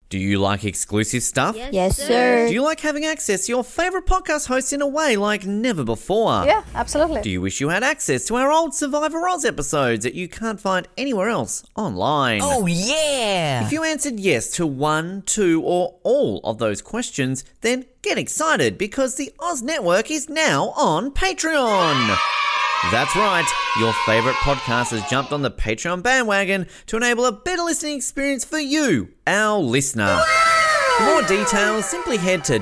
Do you like exclusive stuff? Yes, sir. Do you like having access to your favourite podcast hosts in a way like never before? Yeah, absolutely. Do you wish you had access to our old Survivor Oz episodes that you can't find anywhere else online? Oh, yeah! If you answered yes to one, two, or all of those questions, then get excited because the Oz Network is now on Patreon. That's right, your favourite podcast has jumped on the Patreon bandwagon to enable a better listening experience for you, our listener. For more details, simply head to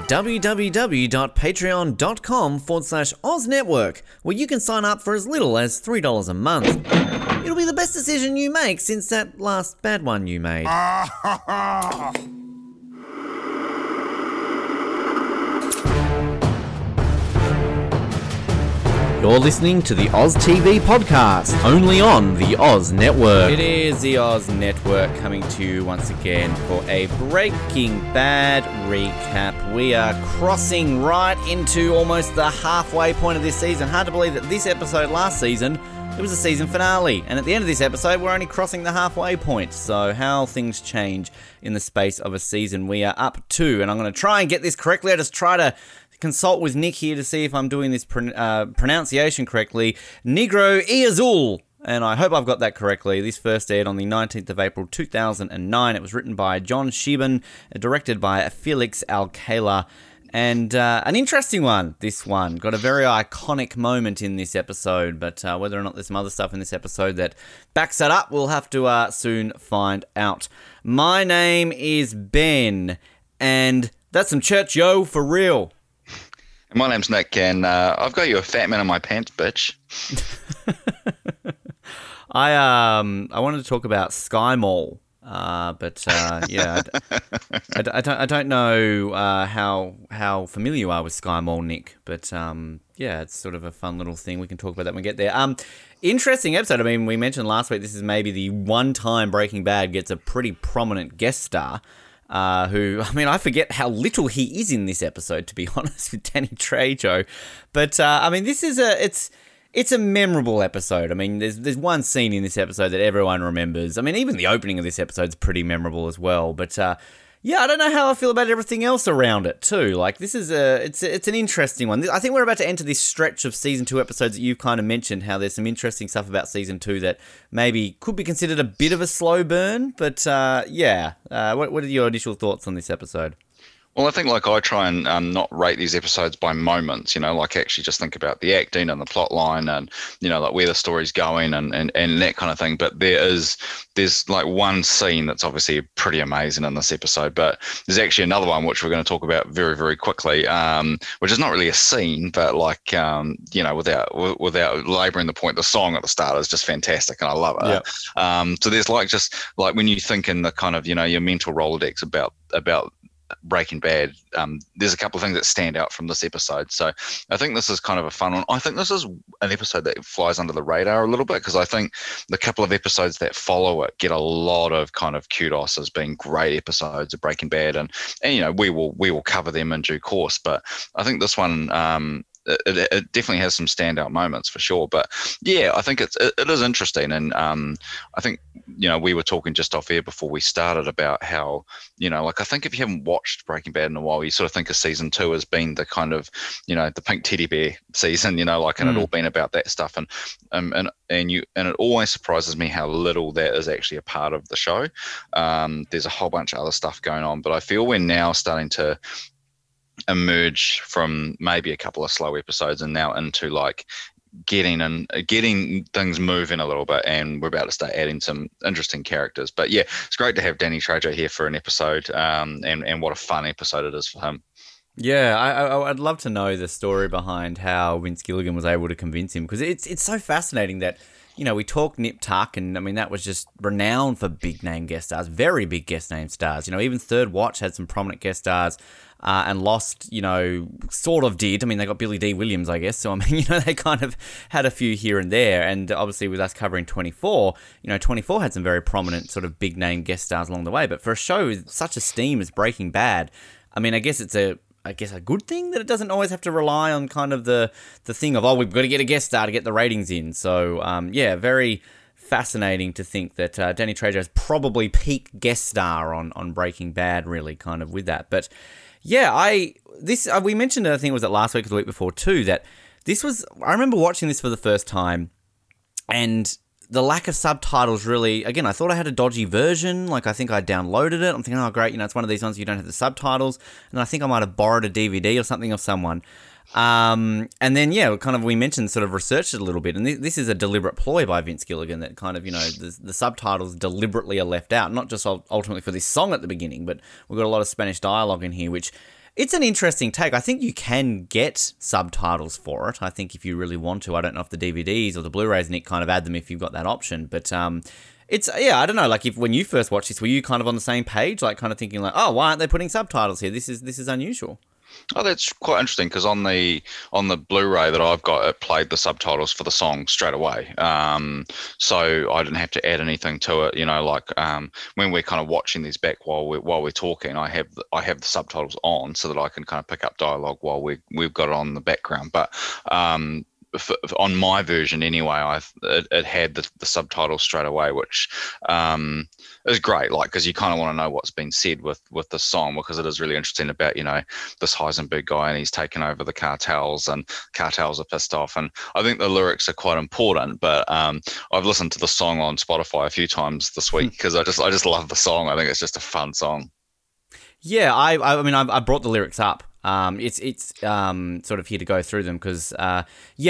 www.patreon.com/Oz Network, where you can sign up for as little as $3 a month. It'll be the best decision you make since that last bad one you made. You're listening to the Oz TV podcast, only on the Oz Network. It is the Oz Network coming to you once again for a Breaking Bad recap. We are crossing right into almost the halfway point of this season. Hard to believe that this episode last season, it was a season finale. And at the end of this episode, we're only crossing the halfway point. So how things change in the space of a season we are up to. And I'm going to try and get this correctly. I just try to consult with Nick here to see if I'm doing this pronunciation correctly. Negro y Azul. And I hope I've got that correctly. This first aired on the 19th of April 2009. It was written by John Shiban, directed by Felix Alcala. And an interesting one, this one. Got a very iconic moment in this episode, but whether or not there's some other stuff in this episode that backs that up, we'll have to soon find out. My name is Ben, and that's some church yo for real. My name's Nick, and I've got you a fat man in my pants, bitch. I wanted to talk about Sky Mall, but yeah, I don't know how familiar you are with Sky Mall, Nick. But yeah, it's sort of a fun little thing. We can talk about that when we get there. Interesting episode. I mean, we mentioned last week this is maybe the one time Breaking Bad gets a pretty prominent guest star. Who, I mean, I forget how little he is in this episode, to be honest, with Danny Trejo. But, I mean, this is it's a memorable episode. I mean, there's one scene in this episode that everyone remembers. I mean, even the opening of this episode is pretty memorable as well. But, yeah, I don't know how I feel about everything else around it, too. Like, this is it's an interesting one. I think we're about to enter this stretch of Season 2 episodes that you've kind of mentioned, how there's some interesting stuff about Season 2 that maybe could be considered a bit of a slow burn. But, yeah, what are your initial thoughts on this episode? Well, I think I try and not rate these episodes by moments, actually just think about the acting and the plot line and, where the story's going and that kind of thing. But there's one scene that's obviously pretty amazing in this episode, but there's actually another one which we're going to talk about very, very quickly, which is not really a scene, but without labouring the point, the song at the start is just fantastic and I love it. Yep. So there's when you think in the kind of, your mental Rolodex about Breaking Bad, there's a couple of things that stand out from this episode. So I think this is kind of a fun one. I think this is an episode that flies under the radar a little bit because I think the couple of episodes that follow it get a lot of kind of kudos as being great episodes of Breaking Bad, and we will cover them in due course. But I think this one it definitely has some standout moments for sure. But yeah, I think it is interesting, and I think we were talking just off air before we started about how I think if you haven't watched Breaking Bad in a while, you sort of think of Season 2 as being the kind of the pink teddy bear season, and it all been about that stuff, and it always surprises me how little that is actually a part of the show. There's a whole bunch of other stuff going on, but I feel we're now starting to emerge from maybe a couple of slow episodes and now into getting things moving a little bit, and we're about to start adding some interesting characters. But yeah, it's great to have Danny Trejo here for an episode, and what a fun episode it is for him. Yeah, I'd love to know the story behind how Vince Gilligan was able to convince him, because it's so fascinating that we talk Nip Tuck, and I mean that was just renowned for big name guest stars, very big guest name stars. Even Third Watch had some prominent guest stars. And Lost, sort of did. I mean, they got Billy D. Williams, I guess. So, I mean, they kind of had a few here and there. And obviously with us covering 24, 24 had some very prominent sort of big-name guest stars along the way. But for a show with such esteem as Breaking Bad, I mean, I guess it's a good thing that it doesn't always have to rely on kind of the thing of, we've got to get a guest star to get the ratings in. So, yeah, very fascinating to think that Danny Trejo is probably peak guest star on Breaking Bad, really, kind of with that. But yeah, we mentioned, I think it was last week or the week before too, that I remember watching this for the first time, and the lack of subtitles really, again, I thought I had a dodgy version. Like, I think I downloaded it. I'm thinking, oh, great, it's one of these ones you don't have the subtitles. And I think I might have borrowed a DVD or something of someone. And then, we mentioned, sort of researched it a little bit. And this is a deliberate ploy by Vince Gilligan that kind of, the subtitles deliberately are left out. Not just ultimately for this song at the beginning, but we've got a lot of Spanish dialogue in here, which... It's an interesting take. I think you can get subtitles for it. I think if you really want to. I don't know if the DVDs or the Blu-rays, Nick, kind of add them if you've got that option. But it's, I don't know. Like, when you first watched this, were you kind of on the same page? Like, kind of thinking like, oh, why aren't they putting subtitles here? This is unusual. Oh, that's quite interesting, because on the Blu-ray that I've got, it played the subtitles for the song straight away. So I didn't have to add anything to it. When we're kind of watching these back while we're talking, I have the subtitles on so that I can kind of pick up dialogue while we've got it on the background. But on my version anyway, it had the subtitles straight away, which is great, like, because you kind of want to know what's been said with the song, because it is really interesting about this Heisenberg guy, and he's taken over the cartels, and cartels are pissed off. And I think the lyrics are quite important, but I've listened to the song on Spotify a few times this week because I just love the song. I think it's just a fun song. Yeah, I mean, I brought the lyrics up. It's sort of here to go through them because, I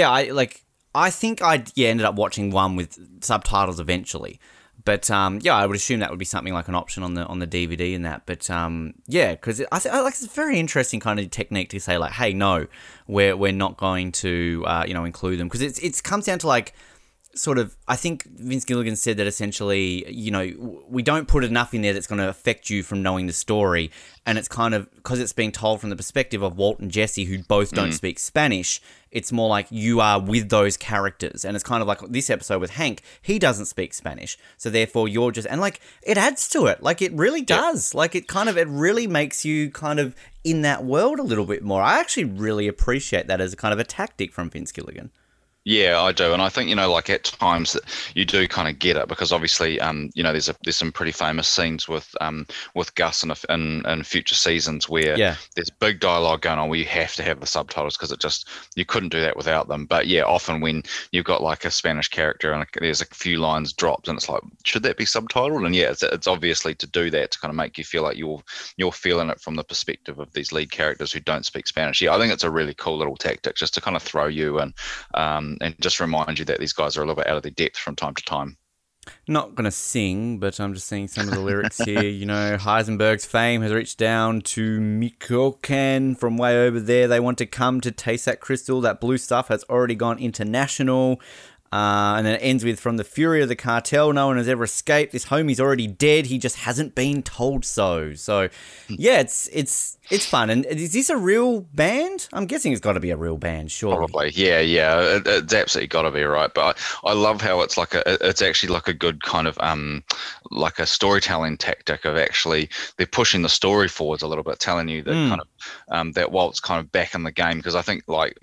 think I ended up watching one with subtitles eventually. But I would assume that would be something like an option on the DVD and that. But because I like, it's a very interesting kind of technique to say like, hey, no, we're not going to include them, because it comes down to like, sort of, I think Vince Gilligan said that essentially, we don't put enough in there that's going to affect you from knowing the story. And it's kind of, because it's being told from the perspective of Walt and Jesse, who both don't speak Spanish, it's more like you are with those characters. And it's kind of like this episode with Hank, he doesn't speak Spanish. So therefore you're just, and like, it adds to it. Like, it really does. Like, it really makes you kind of in that world a little bit more. I actually really appreciate that as a kind of a tactic from Vince Gilligan. Yeah, I do, and I think like at times that you do kind of get it, because obviously there's some pretty famous scenes with Gus in future seasons where there's big dialogue going on where you have to have the subtitles, because you couldn't do that without them. But yeah, often when you've got like a Spanish character and there's a few lines dropped, and it's like, should that be subtitled? And yeah, it's obviously to do that, to kind of make you feel like you're feeling it from the perspective of these lead characters who don't speak Spanish. Yeah, I think it's a really cool little tactic just to kind of throw you in. And just remind you that these guys are a little bit out of their depth from time to time. Not going to sing, but I'm just seeing some of the lyrics here. Heisenberg's fame has reached down to Michoacan from way over there. They want to come to taste that crystal. That blue stuff has already gone international. And then it ends with, from the fury of the cartel, no one has ever escaped. This homie's already dead. He just hasn't been told so. So, yeah, it's fun. And is this a real band? I'm guessing it's got to be a real band, surely. Probably, yeah. It's absolutely got to be, right? But I love how it's actually like a good kind of like a storytelling tactic of actually they're pushing the story forwards a little bit, telling you that kind of that Walt's kind of back in the game, because I think like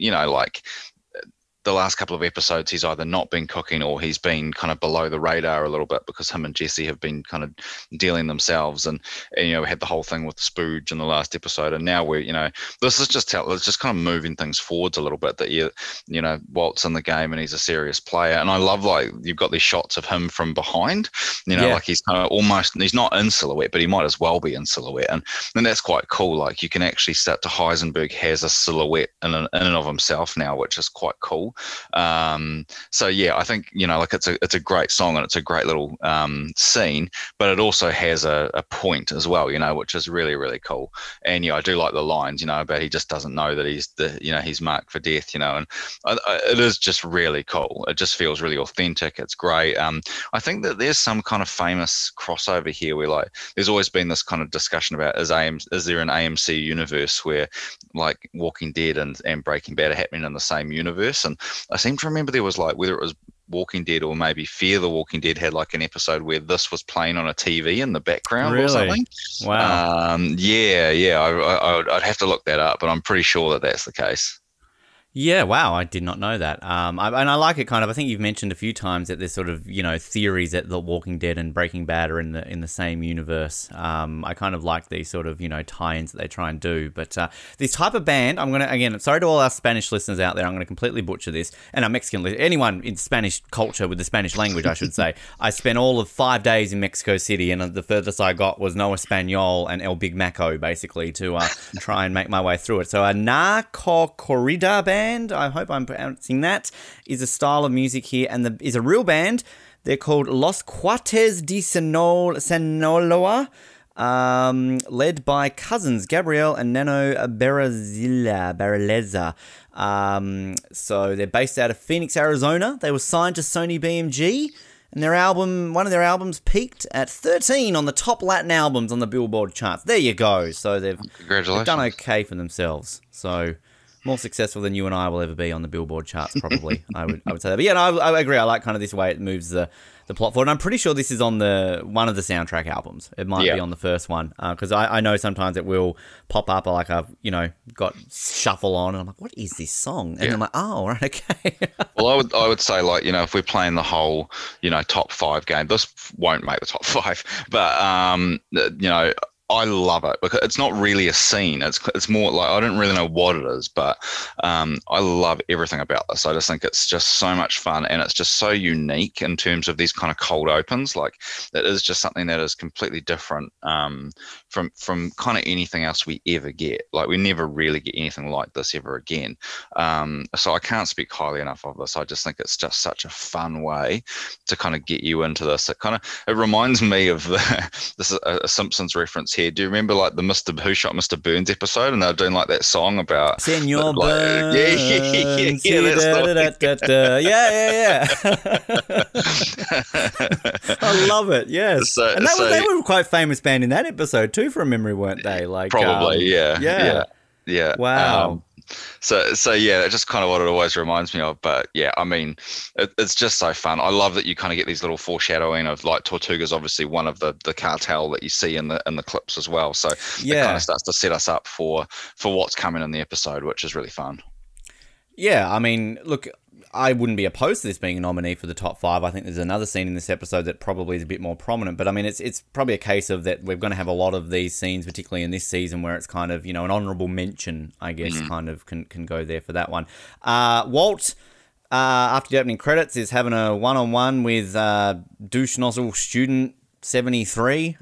the last couple of episodes, he's either not been cooking or he's been kind of below the radar a little bit, because him and Jesse have been kind of dealing themselves. And we had the whole thing with Spooge in the last episode. And now we're, this is just it's just kind of moving things forwards a little bit, that, Walt's in the game and he's a serious player. And I love, like, you've got these shots of him from behind, like he's kind of almost, he's not in silhouette, but he might as well be in silhouette. And that's quite cool. Like, you can actually start to, Heisenberg has a silhouette in and of himself now, which is quite cool. So yeah, I think it's a great song and it's a great little scene, but it also has a point as well, which is really, really cool. And I do like the lines, about he just doesn't know that he's marked for death, and it is just really cool. It just feels really authentic. It's great. I think that there's some kind of famous crossover here where, like, there's always been this kind of discussion about is there an AMC universe where, like, Walking Dead and Breaking Bad are happening in the same universe. And I seem to remember there was, like, whether it was Walking Dead or maybe Fear the Walking Dead had like an episode where this was playing on a TV in the background or something. Wow. I'd have to look that up, but I'm pretty sure that that's the case. Yeah, wow, I did not know that. And I like it kind of. I think you've mentioned a few times that there's sort of theories that The Walking Dead and Breaking Bad are in the same universe. I kind of like these sort of tie-ins that they try and do. But this type of band, I'm gonna again, sorry to all our Spanish listeners out there, I'm gonna completely butcher this, and our Mexican anyone in Spanish culture with the Spanish language, I should say. I spent all of 5 days in Mexico City, and the furthest I got was No Español and El Big Maco, basically, to try and make my way through it. So a narco corrida band, I hope I'm pronouncing that, is a style of music here, and is a real band. They're called Los Cuates de Sinaloa, led by cousins Gabriel and Nano Barreleza. So they're based out of Phoenix, Arizona. They were signed to Sony BMG, and one of their albums peaked at 13 on the top Latin albums on the Billboard charts. There you go. So they've done okay for themselves. So more successful than you and I will ever be on the Billboard charts, probably. I would say that. But yeah, no, I agree. I like kind of this way it moves the plot forward. And I'm pretty sure this is on one of the soundtrack albums. It might be on the first one, because I know sometimes it will pop up like I've got shuffle on, and I'm like, what is this song? And I'm like, oh, right, okay. Well, I would say, like, if we're playing the whole top 5 game, this won't make the top 5, but I love it because it's not really a scene. It's more like, I don't really know what it is, but I love everything about this. I just think it's just so much fun, and it's just so unique in terms of these kind of cold opens. Like, it is just something that is completely different from kind of anything else we ever get. Like, we never really get anything like this ever again. So I can't speak highly enough of this. I just think it's just such a fun way to kind of get you into this. It reminds me of this is a Simpsons reference here. Do you remember like the Who Shot Mr. Burns episode, and they were doing like that song about Senor Burns? Yeah. I love it. Yes, and they were quite famous band in that episode too, from memory, weren't they? Like probably, yeah. Wow. So yeah, that's just kind of what it always reminds me of. But yeah, I mean, it's just so fun. I love that you kind of get these little foreshadowing of, like, Tortuga's obviously one of the cartel that you see in the clips as well. So it kind of starts to set us up for what's coming in the episode, which is really fun. Yeah, I mean, look, I wouldn't be opposed to this being a nominee for the top 5. I think there's another scene in this episode that probably is a bit more prominent. But I mean, it's probably a case of that we're going to have a lot of these scenes, particularly in this season, where it's kind of, an honourable mention, I guess, kind of can go there for that one. Walt, after the opening credits, is having a one-on-one with douche nozzle student 73.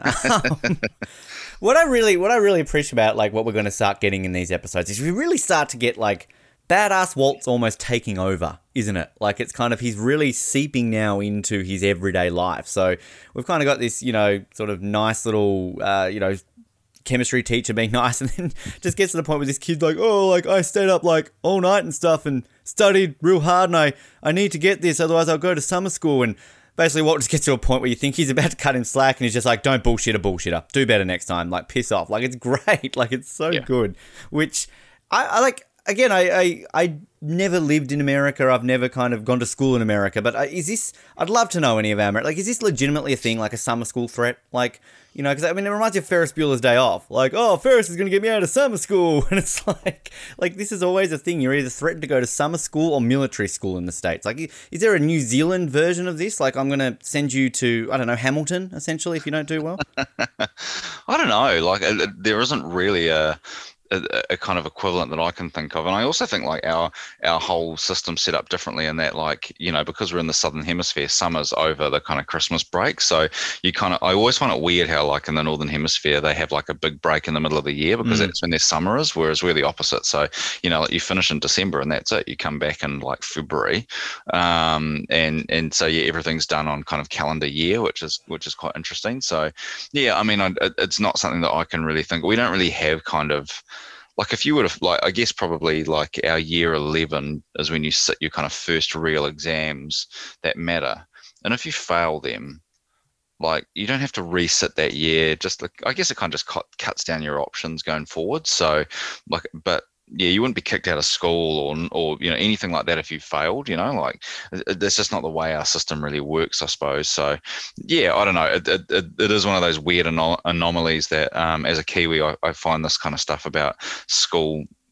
What I really appreciate about, like, what we're going to start getting in these episodes is we really start to get, like, badass Walt's almost taking over, isn't it? Like, it's kind of, he's really seeping now into his everyday life. So we've kind of got this, sort of nice little, chemistry teacher being nice, and then just gets to the point where this kid's like, oh, like, I stayed up like all night and stuff and studied real hard, and I need to get this, otherwise I'll go to summer school. And basically Walt just gets to a point where you think he's about to cut him slack, and he's just like, don't bullshit a bullshitter. Do better next time. Like, piss off. Like, it's great. Like, it's so good. Which I like. Again, I never lived in America. I've never kind of gone to school in America. But is this... I'd love to know any of our... Like, is this legitimately a thing, like a summer school threat? Like, because, I mean, it reminds you of Ferris Bueller's Day Off. Like, oh, Ferris is going to get me out of summer school. And it's like, this is always a thing. You're either threatened to go to summer school or military school in the States. Like, is there a New Zealand version of this? Like, I'm going to send you to, I don't know, Hamilton, essentially, if you don't do well? I don't know. Like, there isn't really a kind of equivalent that I can think of. And I also think, like, our whole system set up differently in that, like, because we're in the Southern Hemisphere, summer's over the kind of Christmas break. So I always find it weird how, like, in the Northern Hemisphere, they have like a big break in the middle of the year because that's when their summer is, whereas we're the opposite. So, like, you finish in December and that's it. You come back in like February. And so, yeah, everything's done on kind of calendar year, which is quite interesting. So, yeah, I mean, it's not something that I can really think. We don't really have kind of, like, if you would have, like, I guess probably like our year 11 is when you sit your kind of first real exams that matter. And if you fail them, like, you don't have to resit that year. Just, like, I guess it kind of just cuts down your options going forward. So, like, but yeah, you wouldn't be kicked out of school or anything like that if you failed. Like, that's just not the way our system really works, I suppose. So, yeah, I don't know. It is one of those weird anomalies that, as a Kiwi, I find this kind of stuff about school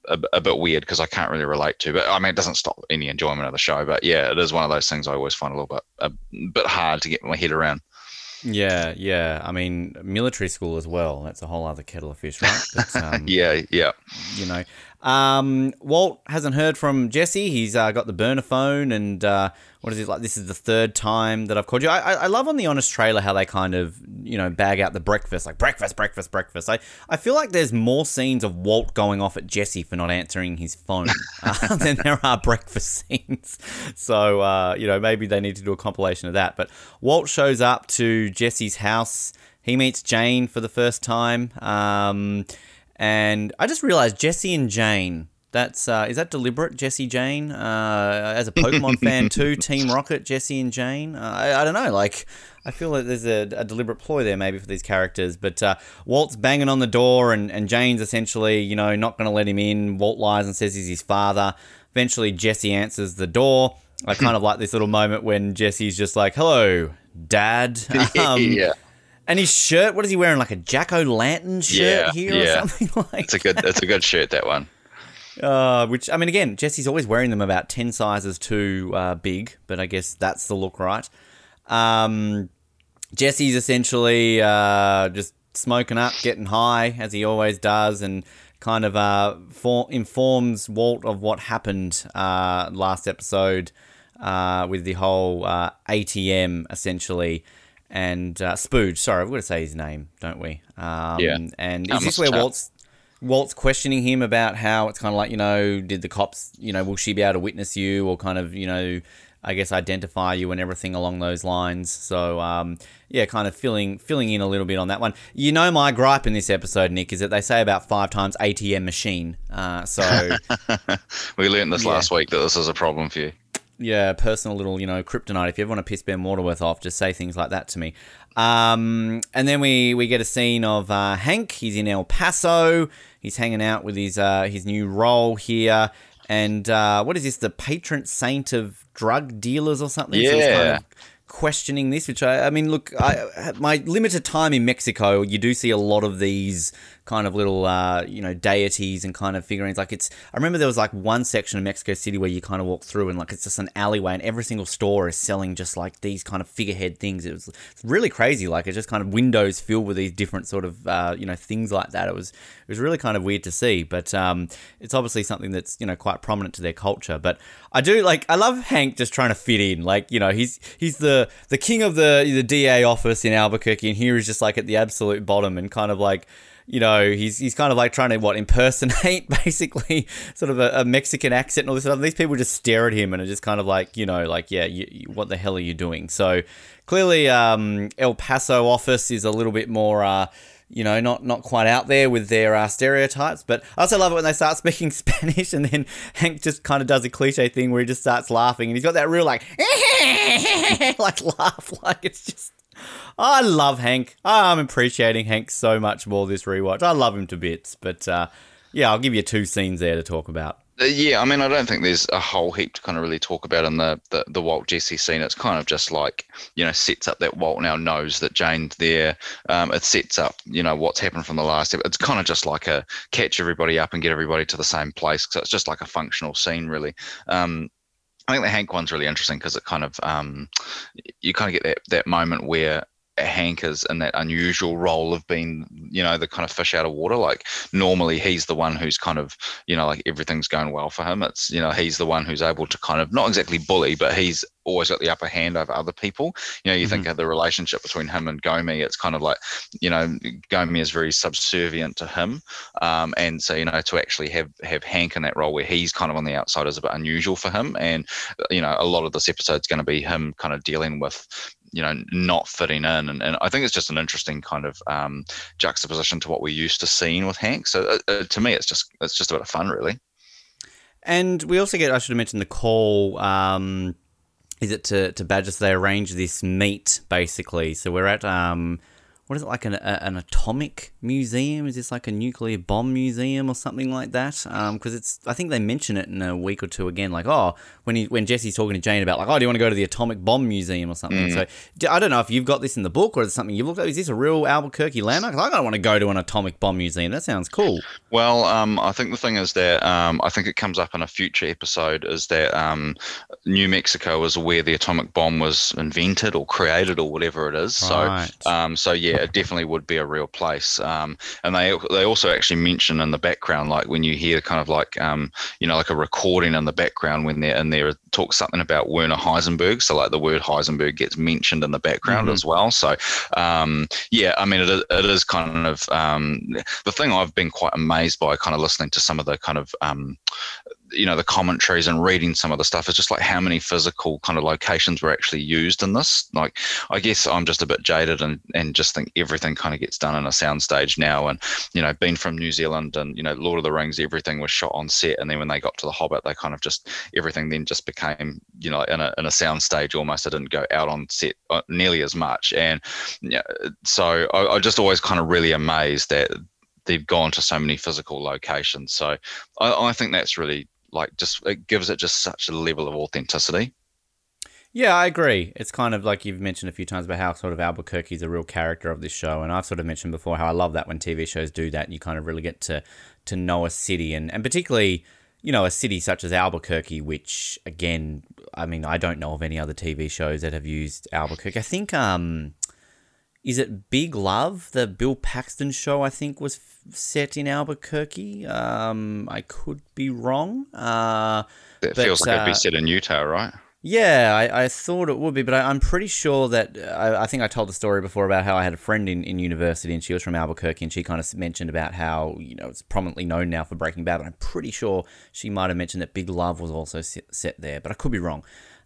a bit weird because I can't really relate to. But I mean, it doesn't stop any enjoyment of the show. But yeah, it is one of those things I always find a bit hard to get my head around. Yeah, yeah. I mean, military school as well. That's a whole other kettle of fish, right? But, Yeah. you know. Walt hasn't heard from Jesse. He's got the burner phone, and what is it like? This is the third time that I've called you. I love on the Honest trailer how they kind of bag out the breakfast, like breakfast. I feel like there's more scenes of Walt going off at Jesse for not answering his phone than there are breakfast scenes. So maybe they need to do a compilation of that. But Walt shows up to Jesse's house. He meets Jane for the first time. And I just realized Jesse and Jane, is that deliberate, Jesse Jane? As a Pokemon fan too, Team Rocket, Jesse and Jane? I don't know, like, I feel like there's a deliberate ploy there maybe for these characters. But Walt's banging on the door and Jane's essentially, not going to let him in. Walt lies and says he's his father. Eventually Jesse answers the door. I kind of like this little moment when Jesse's just like, hello, Dad. Yeah. And his shirt, what is he wearing? Like a Jack-O-Lantern shirt here or something like It's a good shirt, that one. Which, I mean, again, Jesse's always wearing them about 10 sizes too big, but I guess that's the look, right? Jesse's essentially just smoking up, getting high, as he always does, and kind of informs Walt of what happened last episode with the whole ATM, essentially. And Spooge, sorry, we've got to say his name, don't we? Yeah. And is this where Walt's questioning him about how it's kind of like, did the cops, will she be able to witness you or kind of, I guess identify you and everything along those lines. So, kind of filling in a little bit on that one. My gripe in this episode, Nick, is that they say about 5 times ATM machine. So we learned this last week that this is a problem for you. Yeah, personal little, kryptonite. If you ever want to piss Ben Waterworth off, just say things like that to me. And then we get a scene of Hank. He's in El Paso. He's hanging out with his new role here. And what is this? The patron saint of drug dealers or something? Yeah. So he's kind of questioning this, which I mean, look, my limited time in Mexico, you do see a lot of these kind of little, deities and kind of figurines. Like I remember there was like one section of Mexico City where you kind of walk through and like it's just an alleyway and every single store is selling just like these kind of figurehead things. It's really crazy. Like it's just kind of windows filled with these different sort of, things like that. It was really kind of weird to see, but it's obviously something that's, quite prominent to their culture. But I love Hank just trying to fit in. Like, he's the king of the DA office in Albuquerque, and here he's just like at the absolute bottom and kind of like, he's kind of like trying to impersonate basically sort of a Mexican accent and all this stuff. These people just stare at him and are just kind of like, what the hell are you doing? So clearly, El Paso office is a little bit more, not quite out there with their stereotypes. But I also love it when they start speaking Spanish and then Hank just kind of does a cliche thing where he just starts laughing and he's got that real like laugh. Like it's just, I love Hank. I'm appreciating Hank so much more this rewatch. I love him to bits. But I'll give you 2 scenes there to talk about. Yeah, I mean, I don't think there's a whole heap to kind of really talk about in the Walt Jesse scene. It's kind of just like, sets up that Walt now knows that Jane's there. It sets up, what's happened from the last episode. It's kind of just like a catch everybody up and get everybody to the same place. So it's just like a functional scene, really. I think the Hank one's really interesting because it kind of, you kind of get that moment where Hank is in that unusual role of being, the kind of fish out of water. Like normally he's the one who's kind of, like everything's going well for him. It's, he's the one who's able to kind of not exactly bully, but he's always got the upper hand over other people. You think of the relationship between him and Gomi. It's kind of like, Gomi is very subservient to him. And so, to actually have Hank in that role where he's kind of on the outside is a bit unusual for him. And, a lot of this episode's going to be him kind of dealing with, not fitting in. And I think it's just an interesting kind of juxtaposition to what we're used to seeing with Hank. So to me, it's just a bit of fun, really. And we also get, I should have mentioned the call, is it to Badger? So they arrange this meet, basically. So we're at, what is it, like an atomic museum? Is this like a nuclear bomb museum or something like that? Because I think they mention it in a week or two again, like, when Jesse's talking to Jane about, like, do you want to go to the atomic bomb museum or something? So I don't know if you've got this in the book or is it something you've looked at. Is this a real Albuquerque landmark? 'Cause I don't want to go to an atomic bomb museum. That sounds cool. Well, I think the thing is that I think it comes up in a future episode is that New Mexico is where the atomic bomb was invented or created or whatever it is. Right. So yeah, it definitely would be a real place. And they also actually mention in the background, like when you hear kind of like like a recording in the background when they're in there, it talks something about Werner Heisenberg. So like the word Heisenberg gets mentioned in the background as well. So yeah, I mean it is kind of the thing I've been quite amazed by, kind of listening to some of the kind of the commentaries and reading some of the stuff, is just like how many physical kind of locations were actually used in this. Like, I guess I'm just a bit jaded and just think everything kind of gets done in a soundstage now. And, being from New Zealand and, Lord of the Rings, everything was shot on set. And then when they got to The Hobbit, they kind of just, everything then just became, in a soundstage almost. It didn't go out on set nearly as much. And so I just always kind of really amazed that they've gone to so many physical locations. So I think that's really, like, just it gives it just such a level of authenticity. Yeah, I agree. It's kind of like you've mentioned a few times about how sort of Albuquerque is a real character of this show, and I've sort of mentioned before how I love that when TV shows do that and you kind of really get to know a city, and particularly, a city such as Albuquerque, which, again, I mean, I don't know of any other TV shows that have used Albuquerque. I think, is it Big Love, the Bill Paxton show, I think, was set in Albuquerque? I could be wrong. It feels like it'd be set in Utah, right? Yeah, I thought it would be, but I'm pretty sure that I think I told the story before about how I had a friend in university and she was from Albuquerque and she kind of mentioned about how, it's prominently known now for Breaking Bad, but I'm pretty sure she might have mentioned that Big Love was also set there, but I could be wrong.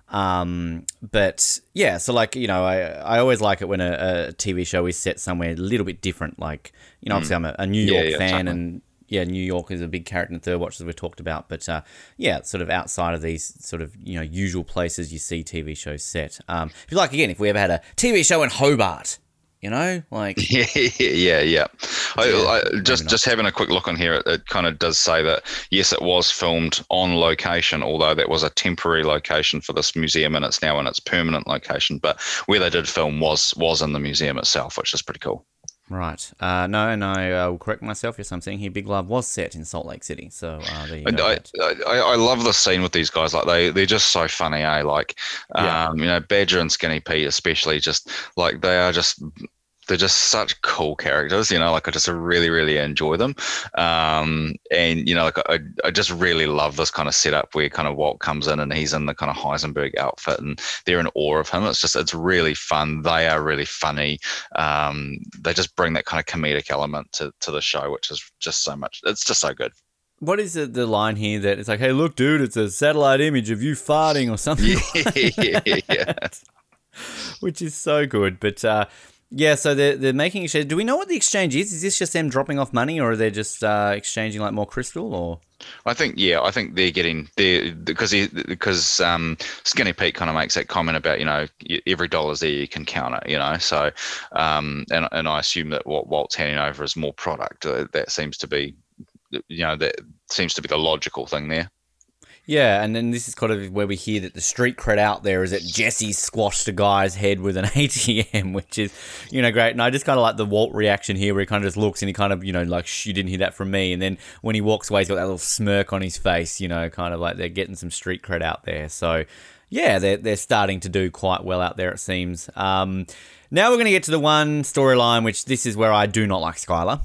But yeah, so like, I always like it when a TV show is set somewhere a little bit different. Like, obviously I'm a New York fan, totally. And yeah, New York is a big character in Third Watch, as we've talked about. But yeah, sort of outside of these sort of, usual places you see TV shows set. If you like, again, if we ever had a TV show in Hobart, like... Yeah. I just having a quick look on here, it kind of does say that, yes, it was filmed on location, although that was a temporary location for this museum and it's now in its permanent location. But where they did film was in the museum itself, which is pretty cool. Right. No, I will correct myself. Yes, I'm saying here Big Love was set in Salt Lake City. So there you go. I love the scene with these guys. Like they're just so funny, eh? Like, Badger and Skinny Pete especially, just like they're just such cool characters, like I just really, really enjoy them. And, like I just really love this kind of setup where kind of Walt comes in and he's in the kind of Heisenberg outfit and they're in awe of him. It's really fun. They are really funny. They just bring that kind of comedic element to the show, which is just so much. It's just so good. What is the line here that it's like, hey, look, dude, it's a satellite image of you farting or something? Yeah. Which is so good. But, yeah, so they're making exchange. Do we know what the exchange is? Is this just them dropping off money, or are they just exchanging like more crystal? Or I think they're getting because Skinny Pete kind of makes that comment about every dollar's there, you can count it, So and I assume that what Walt's handing over is more product. That seems to be the logical thing there. Yeah, and then this is kind of where we hear that the street cred out there is that Jesse squashed a guy's head with an ATM, which is, great. And I just kind of like the Walt reaction here where he kind of just looks and he kind of, like, shh, you didn't hear that from me. And then when he walks away, he's got that little smirk on his face, kind of like they're getting some street cred out there. So, yeah, they're starting to do quite well out there, it seems. Now we're going to get to the one storyline, which this is where I do not like Skylar.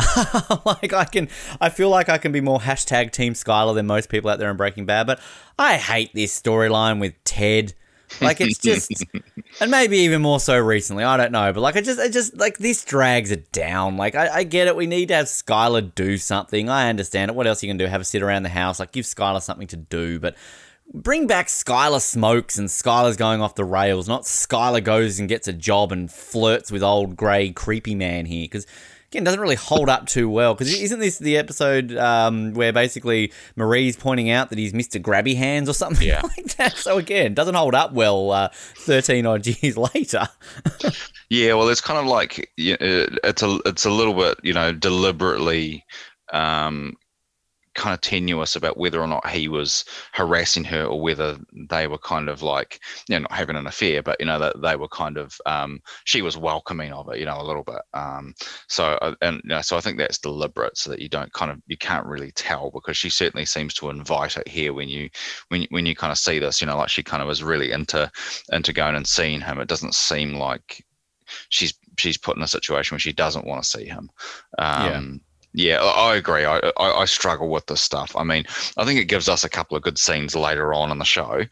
I feel like I can be more hashtag Team Skylar than most people out there in Breaking Bad, but I hate this storyline with Ted. Like, it's just, and maybe even more so recently, I don't know, but like, I just like, this drags it down. Like, I get it. We need to have Skylar do something. I understand it. What else are you going to do? Have her sit around the house? Like, give Skylar something to do, but bring back Skylar smokes and Skylar's going off the rails, not Skylar goes and gets a job and flirts with old grey creepy man here. Because again, doesn't really hold up too well, because isn't this the episode where basically Marie's pointing out that he's Mr. Grabby Hands or something like that? So again, doesn't hold up well 13 odd years later. Yeah, well, it's kind of like it's a little bit, deliberately kind of tenuous about whether or not he was harassing her or whether they were kind of like, not having an affair, but that they were kind of she was welcoming of it, a little bit. So I think that's deliberate, so that you can't really tell, because she certainly seems to invite it here when you kind of see this, like she kind of is really into going and seeing him. It doesn't seem like she's put in a situation where she doesn't want to see him. Yeah, I agree. I struggle with this stuff. I mean, I think it gives us a couple of good scenes later on in the show,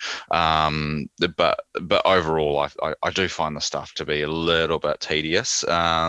but overall, I do find the stuff to be a little bit tedious.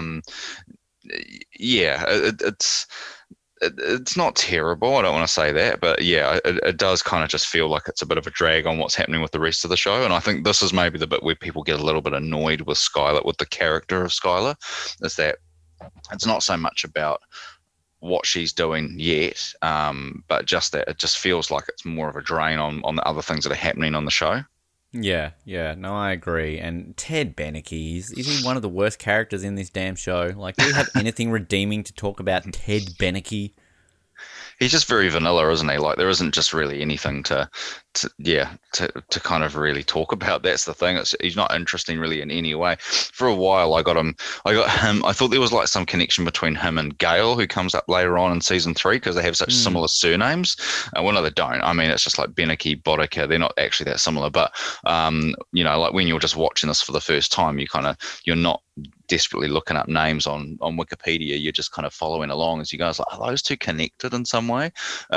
It's not terrible. I don't want to say that, but it does kind of just feel like it's a bit of a drag on what's happening with the rest of the show. And I think this is maybe the bit where people get a little bit annoyed with Skylar, with the character of Skylar, is that it's not so much about what she's doing yet, but just that it just feels like it's more of a drain on the other things that are happening on the show. Yeah, no, I agree. And Ted Beneke, is he one of the worst characters in this damn show? Like, do we have anything redeeming to talk about Ted Beneke? He's just very vanilla, isn't he? Like, there isn't just really anything to kind of really talk about. That's the thing. He's not interesting really in any way. For a while, I got him. I thought there was like some connection between him and Gail, who comes up later on in season 3, because they have such similar surnames. Well, no, they don't. I mean, it's just like Beneke, Boddicker. They're not actually that similar. But like when you're just watching this for the first time, you're not desperately looking up names on Wikipedia. You're just kind of following along as you go. It's like, are those two connected in some way?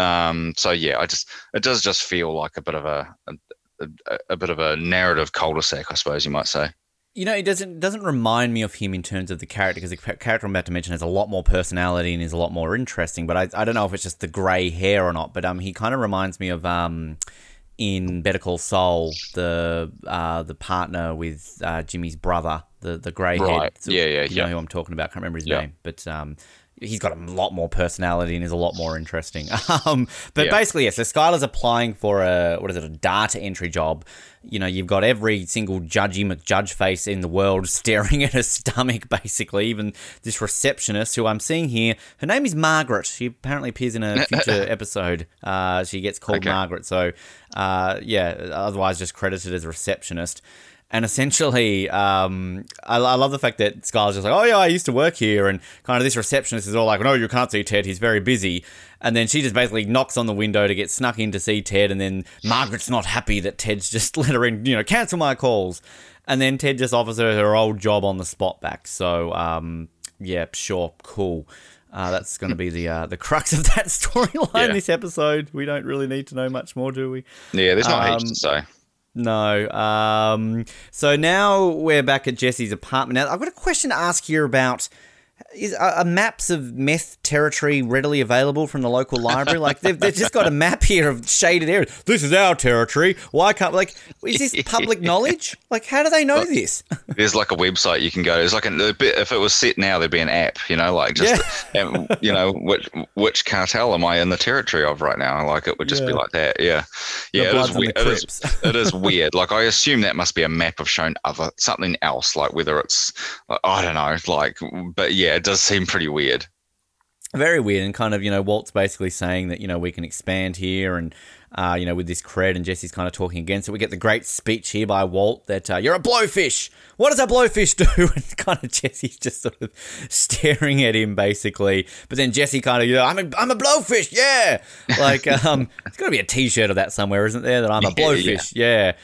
It does just feel like a bit of a narrative cul-de-sac, I suppose you might say. It doesn't remind me of him in terms of the character, because the character I'm about to mention has a lot more personality and is a lot more interesting. But I don't know if it's just the grey hair or not. But he kind of reminds me of in Better Call Saul, the partner with Jimmy's brother, the grey head. Right. Yeah. You know who I'm talking about? I can't remember his name, but he's got a lot more personality and is a lot more interesting. Basically, so Skylar's applying for a data entry job. You've got every single Judgy McJudge face in the world staring at her stomach, basically. Even this receptionist, who I'm seeing here, her name is Margaret. She apparently appears in a future episode. She gets called Margaret. So, otherwise just credited as a receptionist. And essentially, I love the fact that Skylar's just like, oh yeah, I used to work here, and kind of this receptionist is all like, no, you can't see Ted, he's very busy. And then she just basically knocks on the window to get snuck in to see Ted, and then Margaret's not happy that Ted's just let her in, cancel my calls. And then Ted just offers her old job on the spot back. So, sure, cool. That's going to be the crux of that storyline this episode. We don't really need to know much more, do we? Yeah, there's not heaps to say. No. So now we're back at Jesse's apartment. Now, I've got a question to ask here about, are maps of meth territory readily available from the local library? Like, they've just got a map here of shaded areas. This is our territory. Why can't, is this public knowledge? Like, how do they know this? There's like a website you can go. There's like if it was set now, there'd be an app, which cartel am I in the territory of right now? Like, it would just be like that. Yeah. It is weird. It is weird. Like, I assume that must be a map of showing something else, like whether it's, I don't know, but yeah, it does seem pretty weird. Very weird, and kind of, Walt's basically saying that, we can expand here and, with this cred, and Jesse's kind of talking against it. We get the great speech here by Walt that, you're a blowfish! What does a blowfish do? And kind of Jesse's just sort of staring at him, basically. But then Jesse kind of, I'm a blowfish, yeah! Like, there's got to be a t-shirt of that somewhere, isn't there? That I'm a blowfish, yeah.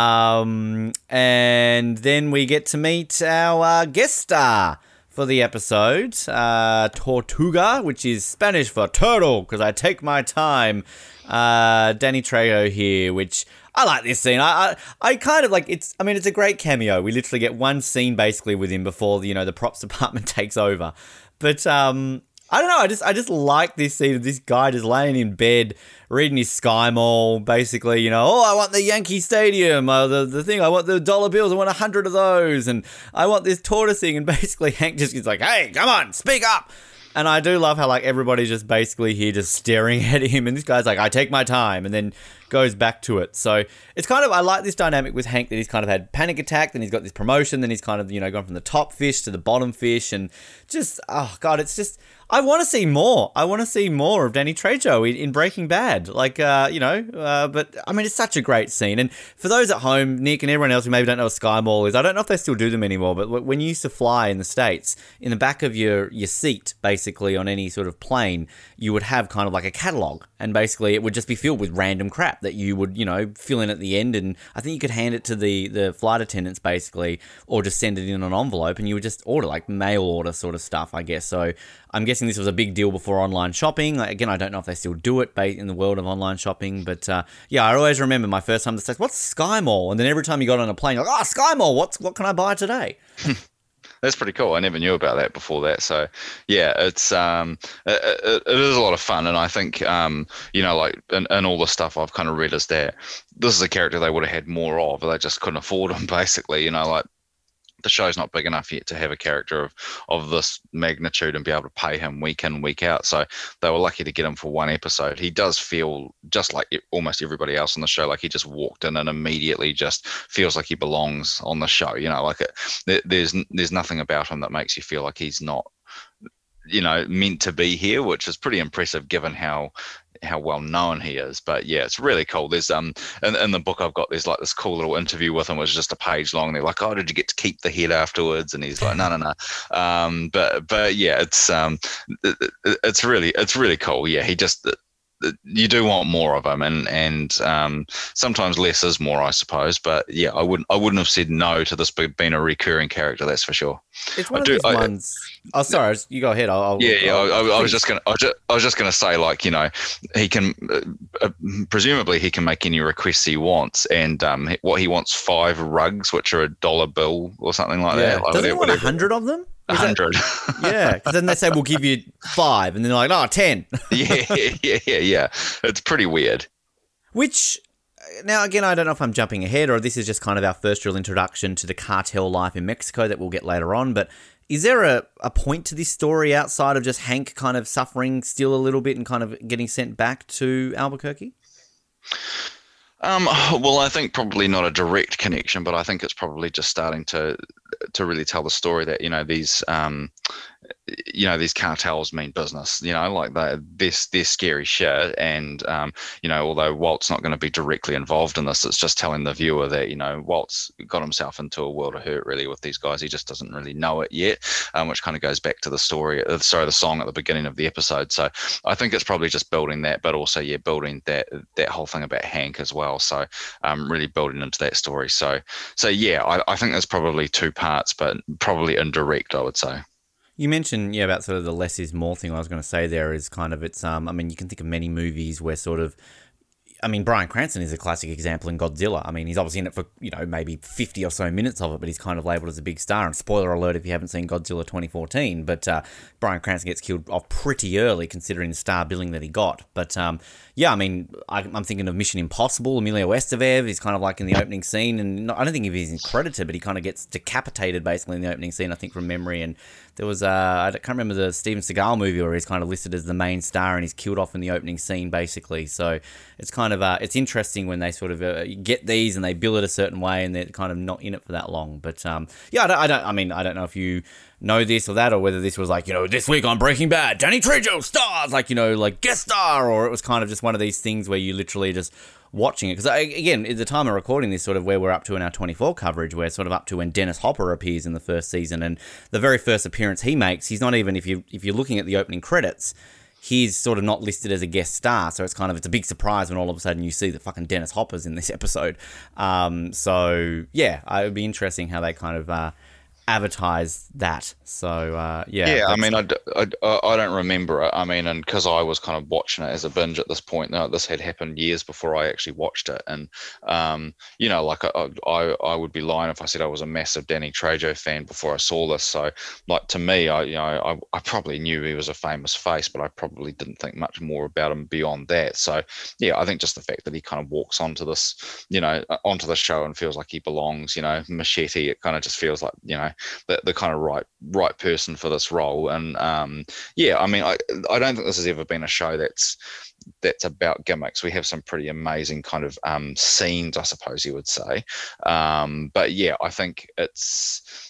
And then we get to meet our guest star for the episode, Tortuga, which is Spanish for turtle, because I take my time. Danny Trejo here, which I like this scene. I kind of like it's a great cameo. We literally get one scene basically with him before the props department takes over. But I don't know. I just like this scene of this guy just laying in bed, reading his Sky Mall, basically, I want the Yankee Stadium, the thing, I want the dollar bills, I want 100 of those, and I want this tortoising, and basically Hank just is like, hey, come on, speak up. And I do love how, like, everybody's just basically here just staring at him. And this guy's like, I take my time, and then goes back to it. So it's kind of, I like this dynamic with Hank that he's kind of had panic attack, then he's got this promotion, then he's kind of, gone from the top fish to the bottom fish. And just, oh, God, it's just, I want to see more. I want to see more of Danny Trejo in Breaking Bad. Like, but I mean, it's such a great scene. And for those at home, Nick and everyone else who maybe don't know what Sky Mall is, I don't know if they still do them anymore, but when you used to fly in the States, in the back of your seat, basically, on any sort of plane, you would have kind of like a catalog. And basically, it would just be filled with random crap that you would, fill in at the end. And I think you could hand it to the flight attendants, basically, or just send it in an envelope, and you would just order, like mail order sort of stuff, I guess. So I'm guessing this was a big deal before online shopping. Again, I don't know if they still do it in the world of online shopping, but yeah, I always remember my first time to say, what's Sky Mall? And then every time you got on a plane, you're like, Sky Mall, what can I buy today? That's pretty cool. I never knew about that before that. So yeah, it's it is a lot of fun, and I think like in all the stuff I've kind of read is that this is a character they would have had more of, but they just couldn't afford him. Basically, like the show's not big enough yet to have a character of this magnitude and be able to pay him week in, week out. So they were lucky to get him for one episode. He does feel just like almost everybody else on the show, like he just walked in and immediately just feels like he belongs on the show. There's nothing about him that makes you feel like he's not, meant to be here, which is pretty impressive given how well known he is. But yeah, it's really cool. There's in the book I've got, there's like this cool little interview with him, which is just a page long. They're like, oh, did you get to keep the head afterwards? And he's like, no. But yeah, it's really cool. Yeah, he just, you do want more of him, and sometimes less is more, I suppose. But yeah, I wouldn't have said no to this being a recurring character. That's for sure. It's one of these ones. Oh, sorry, you go ahead. I was just gonna say, like, he can presumably he can make any requests he wants, and what he wants 5 rugs, which are $1 bill or something like that. Like, doesn't he want 100 of them? 100. Yeah, because then they say we'll give you 5, and then they're like, 10. Yeah. It's pretty weird. Which, now again, I don't know if I'm jumping ahead or this is just kind of our first real introduction to the cartel life in Mexico that we'll get later on, but is there a point to this story outside of just Hank kind of suffering still a little bit and kind of getting sent back to Albuquerque? Well, I think probably not a direct connection, but I think it's probably just starting to really tell the story that these cartels mean business. Like they're scary shit, and although Walt's not going to be directly involved in this, it's just telling the viewer that Walt's got himself into a world of hurt really with these guys. He just doesn't really know it yet, which kind of goes back to the song at the beginning of the episode. So I think it's probably just building that, but also building that whole thing about Hank as well. So really building into that story. So yeah, I think there's probably 2 parts, but probably indirect, I would say. You mentioned, about sort of the less is more thing. I was going to say there is kind of, it's, I mean, you can think of many movies where sort of, I mean, Bryan Cranston is a classic example in Godzilla. I mean, he's obviously in it for, maybe 50 or so minutes of it, but he's kind of labelled as a big star. And spoiler alert if you haven't seen Godzilla 2014, but Bryan Cranston gets killed off pretty early considering the star billing that he got. But yeah, I mean, I'm thinking of Mission Impossible. Emilio Estevez is kind of like in the opening scene, and I don't think he's credited, but he kind of gets decapitated basically in the opening scene, I think, from memory. And there was, I can't remember the Steven Seagal movie where he's kind of listed as the main star and he's killed off in the opening scene, basically. So it's kind of, it's interesting when they sort of get these and they bill it a certain way and they're kind of not in it for that long. But yeah, I don't know if you know this or that, or whether this was like, this week on Breaking Bad, Danny Trejo stars, like, like guest star, or it was kind of just one of these things where you literally just watching it. Because again, at the time of recording this, sort of where we're up to in our 24 coverage, we're sort of up to when Dennis Hopper appears in the first season, and the very first appearance he makes, he's not even, if you're looking at the opening credits, he's sort of not listed as a guest star, so it's a big surprise when all of a sudden you see that fucking Dennis Hopper's in this episode. So yeah, it would be interesting how they kind of advertise that. So yeah. Yeah, I mean, I don't remember it. I mean, and because I was kind of watching it as a binge at this point. Now, this had happened years before I actually watched it, and like I would be lying if I said I was a massive Danny Trejo fan before I saw this. So, like to me, I probably knew he was a famous face, but I probably didn't think much more about him beyond that. So, yeah, I think just the fact that he kind of walks onto this, onto the show and feels like he belongs, Machete, it kind of just feels like, the kind of right person for this role. And yeah, I mean, I don't think this has ever been a show that's about gimmicks. We have some pretty amazing kind of scenes, I suppose you would say. But yeah, I think it's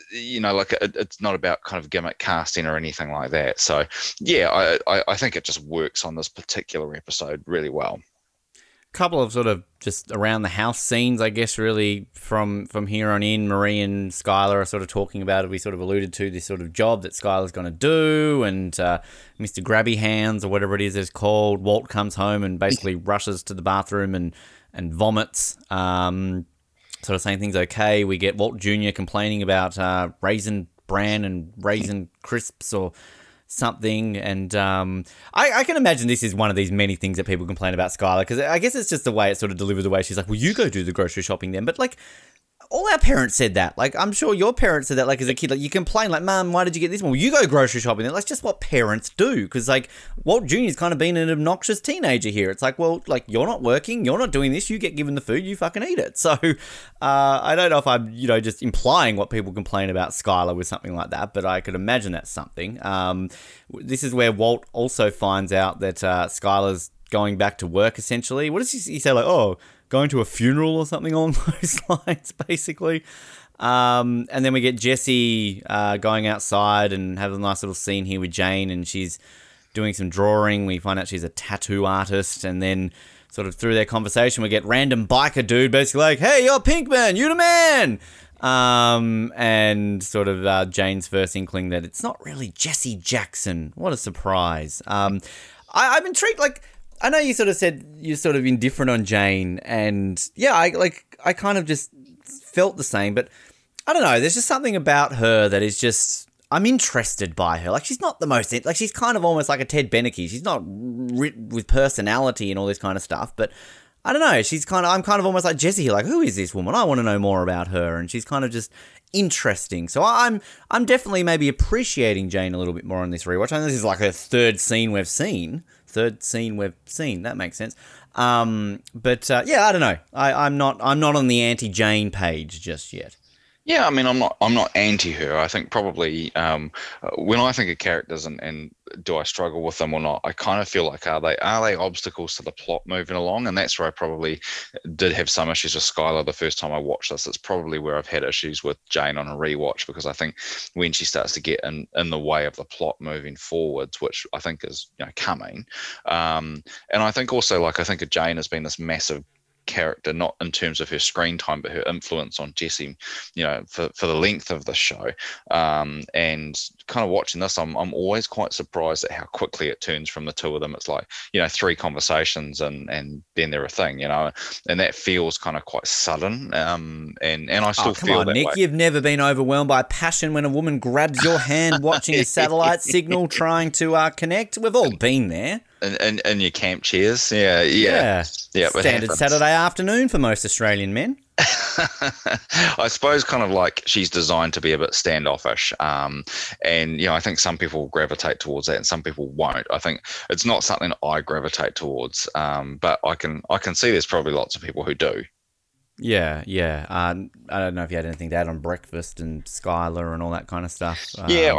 it's not about kind of gimmick casting or anything like that. So yeah, I think it just works on this particular episode really well. Couple of sort of just around the house scenes, I guess, really from here on in. Marie and Skylar are sort of talking about it. We sort of alluded to this sort of job that Skylar's going to do, and Mr. Grabby Hands, or whatever it is called, Walt comes home and basically rushes to the bathroom and vomits, sort of saying things okay. We get Walt Jr. complaining about Raisin Bran and Raisin Crisps or something, and I can imagine this is one of these many things that people complain about Skylar, because I guess it's just the way it's sort of delivered, the way she's like, well, you go do the grocery shopping then. But like, all our parents said that. Like, I'm sure your parents said that, like, as a kid. Like, you complain, like, Mum, why did you get this one? Well, you go grocery shopping then. That's just what parents do. Because, like, Walt Jr.'s kind of been an obnoxious teenager here. It's like, well, like, you're not working, you're not doing this, you get given the food, you fucking eat it. So, I don't know if I'm, just implying what people complain about Skylar with something like that, but I could imagine that's something. This is where Walt also finds out that Skylar's going back to work, essentially. What does he say? Like, oh, going to a funeral or something along those lines, basically. And then we get Jessie going outside and have a nice little scene here with Jane, and she's doing some drawing. We find out she's a tattoo artist, and then sort of through their conversation, we get random biker dude basically like, hey, you're Pinkman, you the man! And sort of Jane's first inkling that it's not really Jesse Jackson. What a surprise. I'm intrigued, like, I know you sort of said you're sort of indifferent on Jane, and yeah, I kind of just felt the same, but I don't know, there's just something about her that is just, I'm interested by her. Like, she's not the most, like, she's kind of almost like a Ted Beneke. She's not with personality and all this kind of stuff, but I don't know, I'm kind of almost like Jessie here, like, who is this woman? I want to know more about her, and she's kind of just interesting. So I'm definitely maybe appreciating Jane a little bit more on this rewatch. I know this is like her third scene we've seen. That makes sense. But yeah, I don't know. I'm not on the anti-Jane page just yet. Yeah, I mean, I'm not anti her. I think probably when I think of characters and do I struggle with them or not, I kind of feel like are they obstacles to the plot moving along, and that's where I probably did have some issues with Skylar the first time I watched this. It's probably where I've had issues with Jane on a rewatch, because I think when she starts to get in the way of the plot moving forwards, which I think is coming, and I think also, like, I think of Jane as being this massive character, not in terms of her screen time, but her influence on Jesse, for the length of the show. And kind of watching this, I'm always quite surprised at how quickly it turns from the two of them. It's like, 3 conversations and then they're a thing, and that feels kind of quite sudden. And I still feel that Nick, way. You've never been overwhelmed by passion when a woman grabs your hand watching a satellite signal trying to connect. We've all been there. And your camp chairs, yeah. Standard Saturday afternoon for most Australian men. I suppose kind of like she's designed to be a bit standoffish, and I think some people gravitate towards that and some people won't. I think it's not something I gravitate towards, but I can see there's probably lots of people who do. Yeah. I don't know if you had anything to add on Breakfast and Skylar and all that kind of stuff.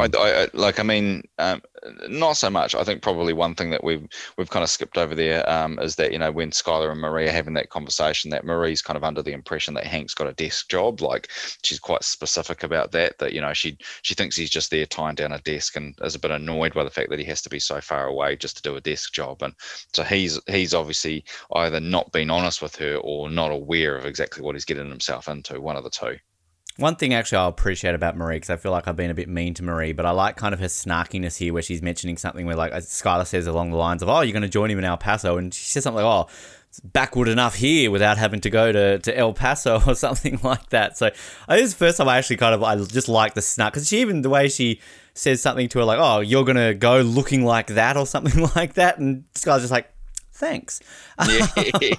Not so much. I think probably one thing that we've kind of skipped over there is that when Skylar and Marie are having that conversation, that Marie's kind of under the impression that Hank's got a desk job. Like, she's quite specific about that she thinks he's just there tying down a desk, and is a bit annoyed by the fact that he has to be so far away just to do a desk job. And so he's obviously either not been honest with her or not aware of exactly what he's getting himself into, one of the two. One thing actually I appreciate about Marie, because I feel like I've been a bit mean to Marie, but I like kind of her snarkiness here, where she's mentioning something where, like, Skylar says along the lines of, oh, you're going to join him in El Paso, and she says something like, oh, backward enough here without having to go to El Paso or something like that. So this is the first time I actually I just like the snark, because even the way she says something to her like, oh, you're going to go looking like that or something like that. And this guy's just like, thanks. Yeah.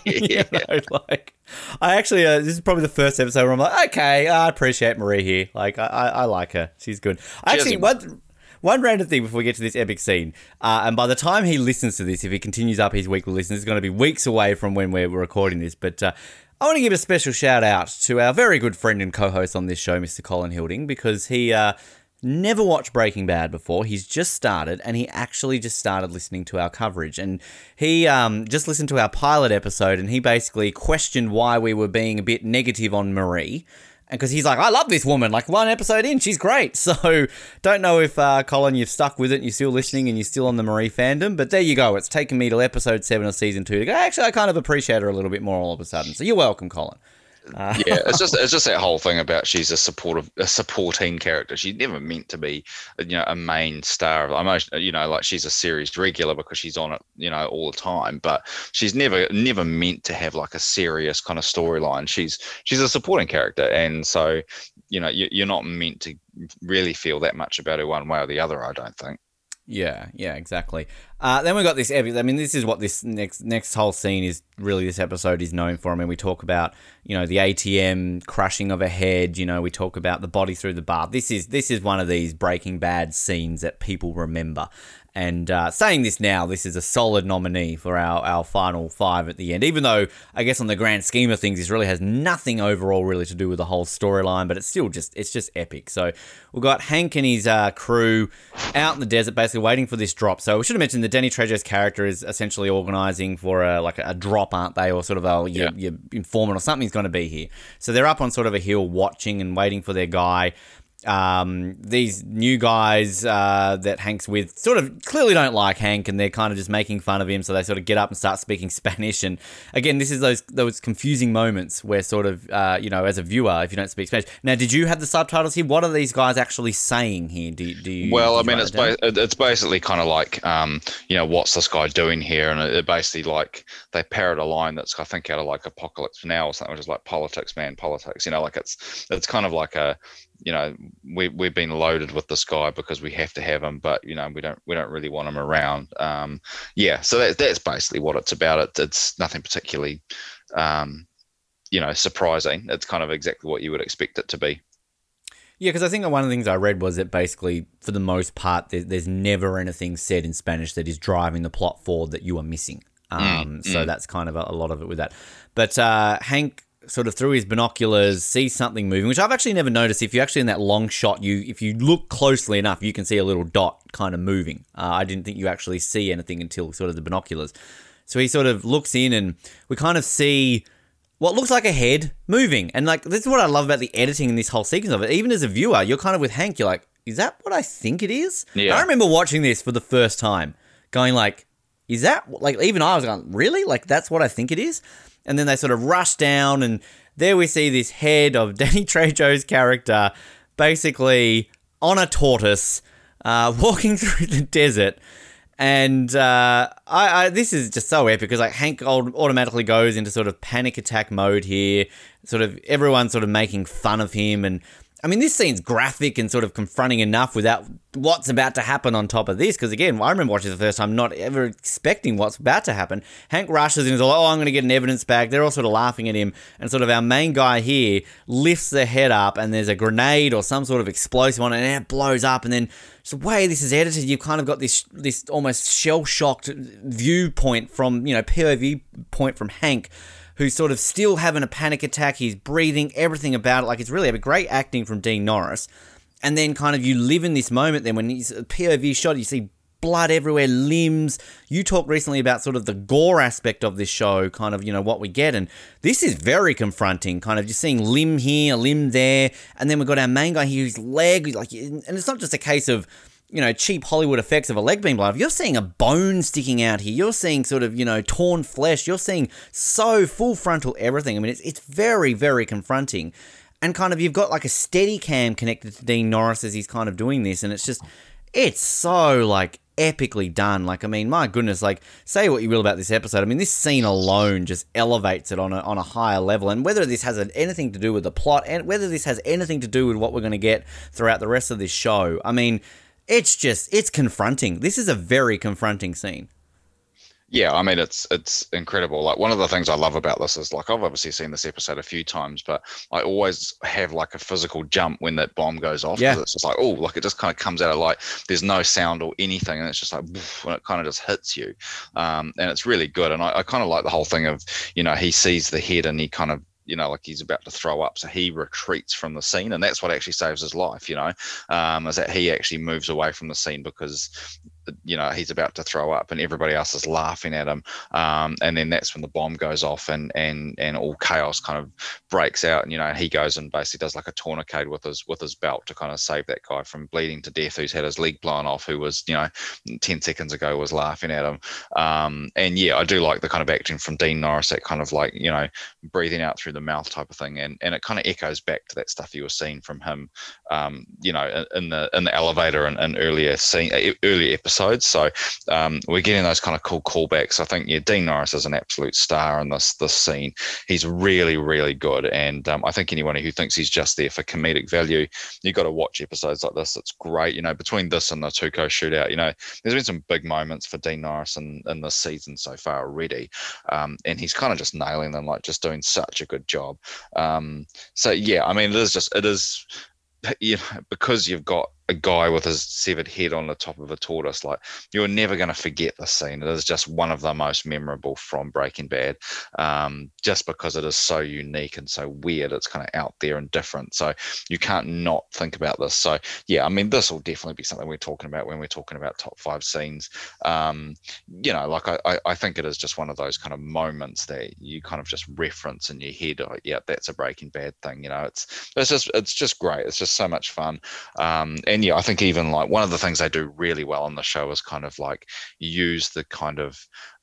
Like, I actually, this is probably the first episode where I'm like, okay, I appreciate Marie here. Like, I like her. She's good. Actually, one random thing before we get to this epic scene, and by the time he listens to this, if he continues up his weekly listen, it's going to be weeks away from when we're recording this, but I want to give a special shout out to our very good friend and co-host on this show, Mr. Colin Hilding, because he never watched Breaking Bad before. He's just started, and he actually just started listening to our coverage. And he just listened to our pilot episode, and he basically questioned why we were being a bit negative on Marie. And because he's like, I love this woman. Like, one episode in, she's great. So don't know if, Colin, you've stuck with it and you're still listening and you're still on the Marie fandom. But there you go. It's taken me to episode 7 of season 2 to go, actually, I kind of appreciate her a little bit more all of a sudden. So you're welcome, Colin. Yeah, it's just that whole thing about she's a supporting character. She's never meant to be, a main star. Like she's a series regular because she's on it, all the time. But she's never meant to have like a serious kind of storyline. She's a supporting character, and so you're not meant to really feel that much about her one way or the other, I don't think. Yeah, exactly. Then we got this epic. I mean, this is what this next whole scene is really. This episode is known for. I mean, we talk about the ATM crushing of a head. We talk about the body through the bar. This is one of these Breaking Bad scenes that people remember. And saying this now, this is a solid nominee for our final 5 at the end. Even though I guess on the grand scheme of things, this really has nothing overall really to do with the whole storyline, but it's just epic. So we've got Hank and his crew out in the desert, basically waiting for this drop. So we should have mentioned that Danny Trejo's character is essentially organising for a drop, aren't they, or sort of your informant or something's going to be here. So they're up on sort of a hill watching and waiting for their guy. These new guys that Hank's with sort of clearly don't like Hank, and they're kind of just making fun of him, so they sort of get up and start speaking Spanish. And again, this is those confusing moments where sort of as a viewer, if you don't speak Spanish. Now, did you have the subtitles here? What are these guys actually saying here? Do you? Well, I mean, it's basically kind of like what's this guy doing here, and it basically like they parrot a line that's I think out of like Apocalypse Now or something, which is like politics, man, politics. Like it's kind of like a we've been loaded with this guy because we have to have him, but we don't really want him around. So that's basically what it's about. It's nothing particularly surprising. It's kind of exactly what you would expect it to be. Yeah, because I think one of the things I read was that basically, for the most part, there's never anything said in Spanish that is driving the plot forward that you are missing. So that's kind of a lot of it with that. But Hank sort of through his binoculars sees something moving, which I've actually never noticed. If you're actually in that long shot, if you look closely enough, you can see a little dot kind of moving. I didn't think you actually see anything until sort of the binoculars. So he sort of looks in and we kind of see what looks like a head moving. And like, this is what I love about the editing in this whole sequence of it. Even as a viewer, you're kind of with Hank, you're like, is that what I think it is? Yeah. I remember watching this for the first time going like, is that, like, even I was going, really? Like, that's what I think it is? And then they sort of rush down, and there we see this head of Danny Trejo's character basically on a tortoise, walking through the desert. And this is just so epic because like Hank automatically goes into sort of panic attack mode here. Sort of everyone's sort of making fun of him, and I mean, this scene's graphic and sort of confronting enough without what's about to happen on top of this. Because again, I remember watching it the first time, not ever expecting what's about to happen. Hank rushes in and is like, I'm going to get an evidence bag. They're all sort of laughing at him. And sort of our main guy here lifts their head up and there's a grenade or some sort of explosive on it and it blows up. And then just the way this is edited, you've kind of got this almost shell-shocked viewpoint from, POV point from Hank, who's sort of still having a panic attack. He's breathing, everything about it. Like, it's really great acting from Dean Norris. And then kind of you live in this moment then when he's a POV shot, you see blood everywhere, limbs. You talked recently about sort of the gore aspect of this show, kind of, what we get. And this is very confronting, kind of just seeing limb here, a limb there. And then we've got our main guy here whose leg, like, and it's not just a case of, cheap Hollywood effects of a leg being blown off. You're seeing a bone sticking out here. You're seeing sort of, torn flesh. You're seeing so full frontal everything. I mean, it's very, very confronting. And kind of you've got like a steady cam connected to Dean Norris as he's kind of doing this. And it's so like epically done. Like, I mean, my goodness, like, say what you will about this episode. I mean, this scene alone just elevates it on a higher level. And whether this has anything to do with the plot and whether this has anything to do with what we're going to get throughout the rest of this show, I mean, it's confronting. This is a very confronting scene. Yeah, I mean it's incredible. Like one of the things I love about this is like I've obviously seen this episode a few times, but I always have like a physical jump when that bomb goes off. Yeah, it's just like like it just kind of comes out of like there's no sound or anything, and it's just like when it kind of just hits you, and it's really good. And I kind of like the whole thing of he sees the head and he kind of like he's about to throw up, so he retreats from the scene, and that's what actually saves his life. Is that he actually moves away from the scene because he's about to throw up and everybody else is laughing at him, and then that's when the bomb goes off and all chaos kind of breaks out, and he goes and basically does like a tourniquet with his belt to kind of save that guy from bleeding to death who's had his leg blown off, who was 10 seconds ago was laughing at him. And yeah, I do like the kind of acting from Dean Norris, that kind of like breathing out through the mouth type of thing, and it kind of echoes back to that stuff you were seeing from him in the elevator and earlier episodes. So we're getting those kind of cool callbacks. I think Dean Norris is an absolute star in this scene. He's really, really good, and I think anyone who thinks he's just there for comedic value, you got to watch episodes like this. It's great. Between this and the Tuco shootout, there's been some big moments for Dean Norris in this season so far already, and he's kind of just nailing them, like just doing such a good job. So yeah, I mean, it is because you've got a guy with his severed head on the top of a tortoise, like you're never going to forget this scene. It is just one of the most memorable from Breaking Bad, just because it is so unique and so weird. It's kind of out there and different, so you can't not think about this. So yeah, I mean, this will definitely be something we're talking about when we're talking about top 5 scenes. Like I think it is just one of those kind of moments that you kind of just reference in your head. Like, yeah, that's a Breaking Bad thing. It's just great. It's just so much fun. And yeah, I think even like one of the things they do really well on the show is kind of like use the kind of,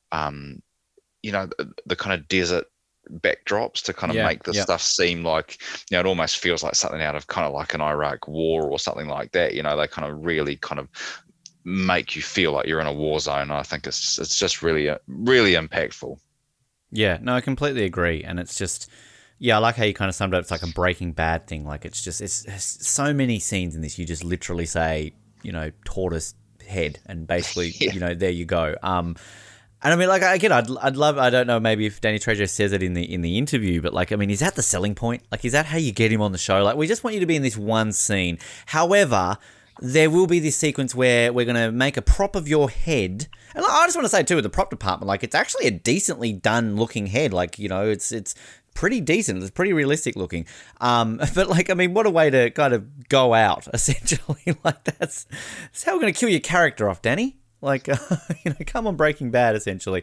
the kind of desert backdrops to kind of make this stuff seem like, it almost feels like something out of kind of like an Iraq war or something like that. They kind of really kind of make you feel like you're in a war zone. I think it's just really, really impactful. Yeah, no, I completely agree. And it's just, yeah, I like how you kind of summed it up. It's like a Breaking Bad thing. Like it's so many scenes in this. You just literally say, tortoise head, and basically, there you go. And I mean, like, again, I'd love. I don't know, maybe if Danny Trejo says it in the interview, but like, I mean, is that the selling point? Like, is that how you get him on the show? Like, we just want you to be in this one scene. However, there will be this sequence where we're going to make a prop of your head. And I just want to say too, with the prop department, like, it's actually a decently done looking head. Like, it's pretty decent. It's pretty realistic looking. But like, I mean, what a way to kind of go out, essentially. Like, that's how we're going to kill your character off, Danny. Like, come on, Breaking Bad, essentially.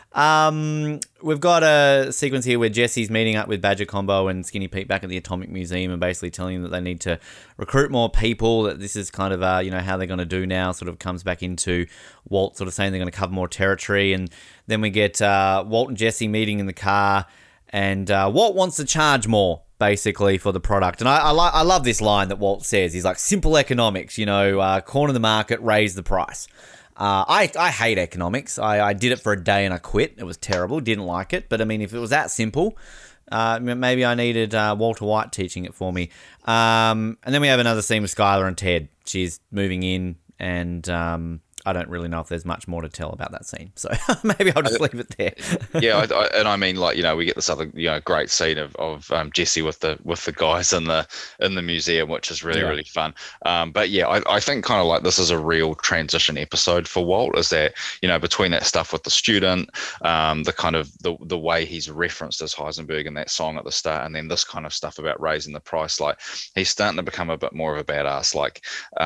We've got a sequence here where Jesse's meeting up with Badger Combo and Skinny Pete back at the Atomic Museum and basically telling them that they need to recruit more people, that this is kind of, how they're going to do now, sort of comes back into Walt sort of saying they're going to cover more territory. And then we get Walt and Jesse meeting in the car, and Walt wants to charge more, basically, for the product. And I love this line that Walt says. He's like, simple economics, corner the market, raise the price. I hate economics. I did it for a day and I quit. It was terrible. Didn't like it. But I mean, if it was that simple, maybe I needed Walter White teaching it for me. And then we have another scene with Skylar and Ted. She's moving in, and I don't really know if there's much more to tell about that scene, so maybe I'll just leave it there. Yeah, and I mean, like, we get this other great scene of Jesse with the guys in the museum, which is really really fun. But yeah, I think kind of like this is a real transition episode for Walt. Is that between that stuff with the student, the kind of the way he's referenced as Heisenberg in that song at the start, and then this kind of stuff about raising the price, like he's starting to become a bit more of a badass. Like,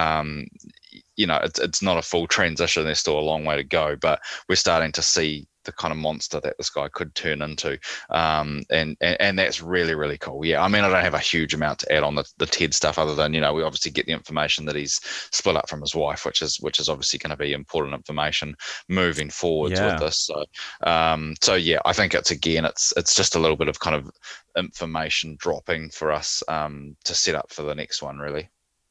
it's not a full transition. There's still a long way to go, but we're starting to see the kind of monster that this guy could turn into. And that's really, really cool. Yeah. I mean, I don't have a huge amount to add on the Ted stuff other than, we obviously get the information that he's split up from his wife, which is obviously going to be important information moving forwards with this. So yeah, I think it's just a little bit of kind of information dropping for us to set up for the next one, really.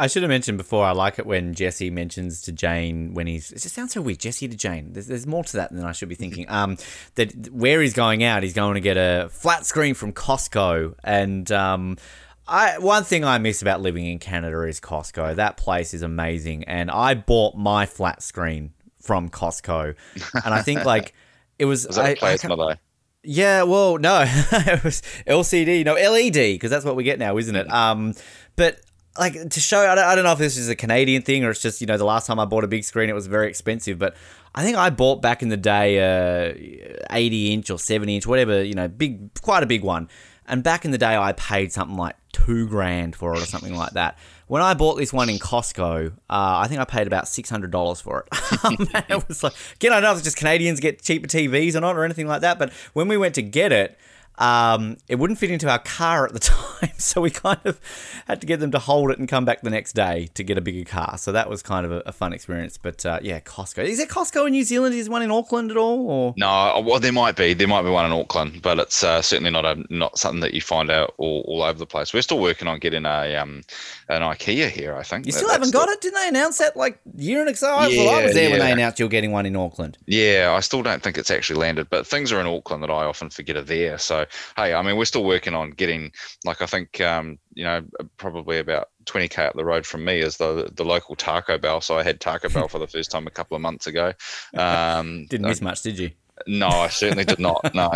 I should have mentioned before, I like it when Jesse mentions to Jane when it just sounds so weird, Jesse to Jane. There's more to that than I should be thinking. That where he's going out, he's going to get a flat screen from Costco. And one thing I miss about living in Canada is Costco. That place is amazing. And I bought my flat screen from Costco. And I think like it was... Was that a plasma though? Yeah, well, no. It was LCD. No, LED, because that's what we get now, isn't it? But... like, to show, I don't know if this is a Canadian thing or it's just, the last time I bought a big screen, it was very expensive. But I think I bought back in the day 80-inch or 70-inch, whatever, quite a big one. And back in the day, I paid something like $2,000 for it or something like that. When I bought this one in Costco, I think I paid about $600 for it. It was like, again, I don't know if it's just Canadians get cheaper TVs or not or anything like that. But when we went to get it, it wouldn't fit into our car at the time, so we kind of had to get them to hold it and come back the next day to get a bigger car. So that was kind of a fun experience. But yeah, Costco. Is there Costco in New Zealand? Is one in Auckland at all? Or? No, well, there might be one in Auckland, but it's certainly not something that you find out all over the place. We're still working on getting an IKEA here, I think. You still haven't got it? Didn't they announce that like a year and so? Yeah, well, I was there when they announced you're getting one in Auckland. Yeah, I still don't think it's actually landed, but things are in Auckland that I often forget are there. So, hey, I mean, we're still working on getting, like, I think, probably about 20k up the road from me is the local Taco Bell. So I had Taco Bell for the first time a couple of months ago. Didn't miss much, did you? No, I certainly did not. No.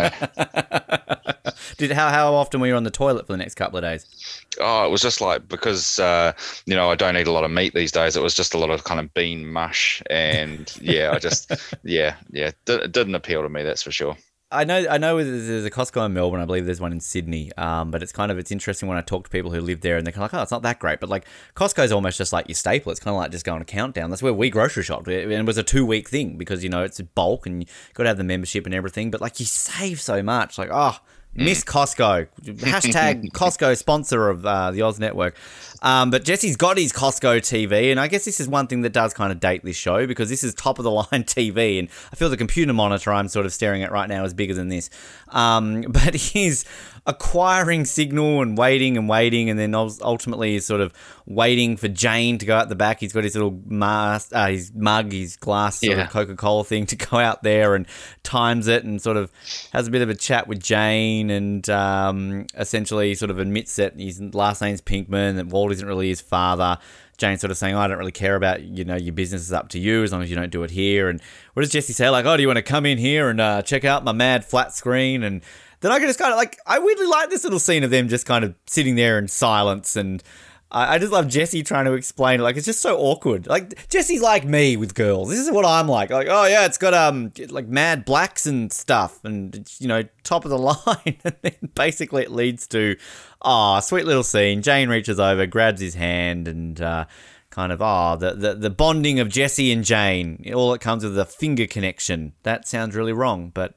How often were you on the toilet for the next couple of days? Oh, it was just like, because I don't eat a lot of meat these days. It was just a lot of kind of bean mush, and yeah, I just it didn't appeal to me. That's for sure. I know there's a Costco in Melbourne. I believe there's one in Sydney. But it's interesting when I talk to people who live there and they're kind of like, oh, it's not that great. But like Costco's almost just like your staple. It's kind of like just going to Countdown. That's where we grocery shopped. And it was a 2-week thing because, it's bulk and you got to have the membership and everything. But like you save so much. Like, miss Costco. Hashtag Costco sponsor of the Oz Network. But Jesse's got his Costco TV, and I guess this is one thing that does kind of date this show because this is top of the line TV, and I feel the computer monitor I'm sort of staring at right now is bigger than this. But he's acquiring signal and waiting, and then ultimately is sort of waiting for Jane to go out the back. He's got his little his mug, his glass sort of Coca-Cola thing to go out there and times it and sort of has a bit of a chat with Jane and essentially sort of admits that his last name's Pinkman, that Walt isn't really his father. Jane sort of saying, I don't really care about, your business is up to you as long as you don't do it here. And what does Jesse say? Like, do you want to come in here and check out my mad flat screen? And then I can just kind of I weirdly like this little scene of them just kind of sitting there in silence. And I just love Jesse trying to explain it. Like, it's just so awkward. Like, Jesse's like me with girls. This is what I'm like. Like, oh yeah, it's got like mad blacks and stuff, and it's, top of the line. And then basically it leads to, sweet little scene. Jane reaches over, grabs his hand, and kind of the bonding of Jesse and Jane. All it comes with a finger connection. That sounds really wrong, but